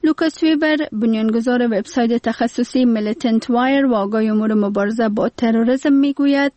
لوکاس ویبر بنیانگذار وبسایت تخصصی میلیتنت وایر و آگاه امور مبارزه با تروریسم میگوید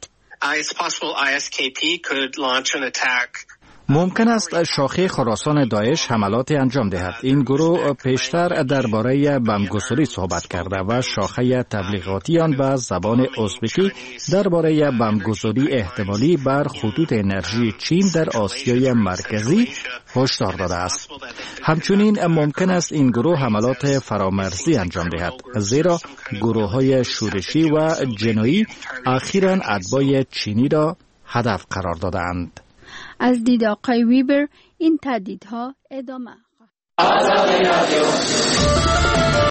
ممکن است شاخه خراسان داعش حملات انجام دهد. این گروه پیشتر درباره بمبگساری صحبت کرده و شاخه تبلیغاتی آن به زبان ازبکی درباره بمبگساری احتمالی بر خطوط انرژی چین در آسیای مرکزی هشدار داده است. همچنین ممکن است این گروه حملات فرامرزی انجام دهد، زیرا گروه‌های شورشی و جنایی اخیراً اتباع چینی را هدف قرار دادند. از دید آقای ویبر این تهدیدها ادامه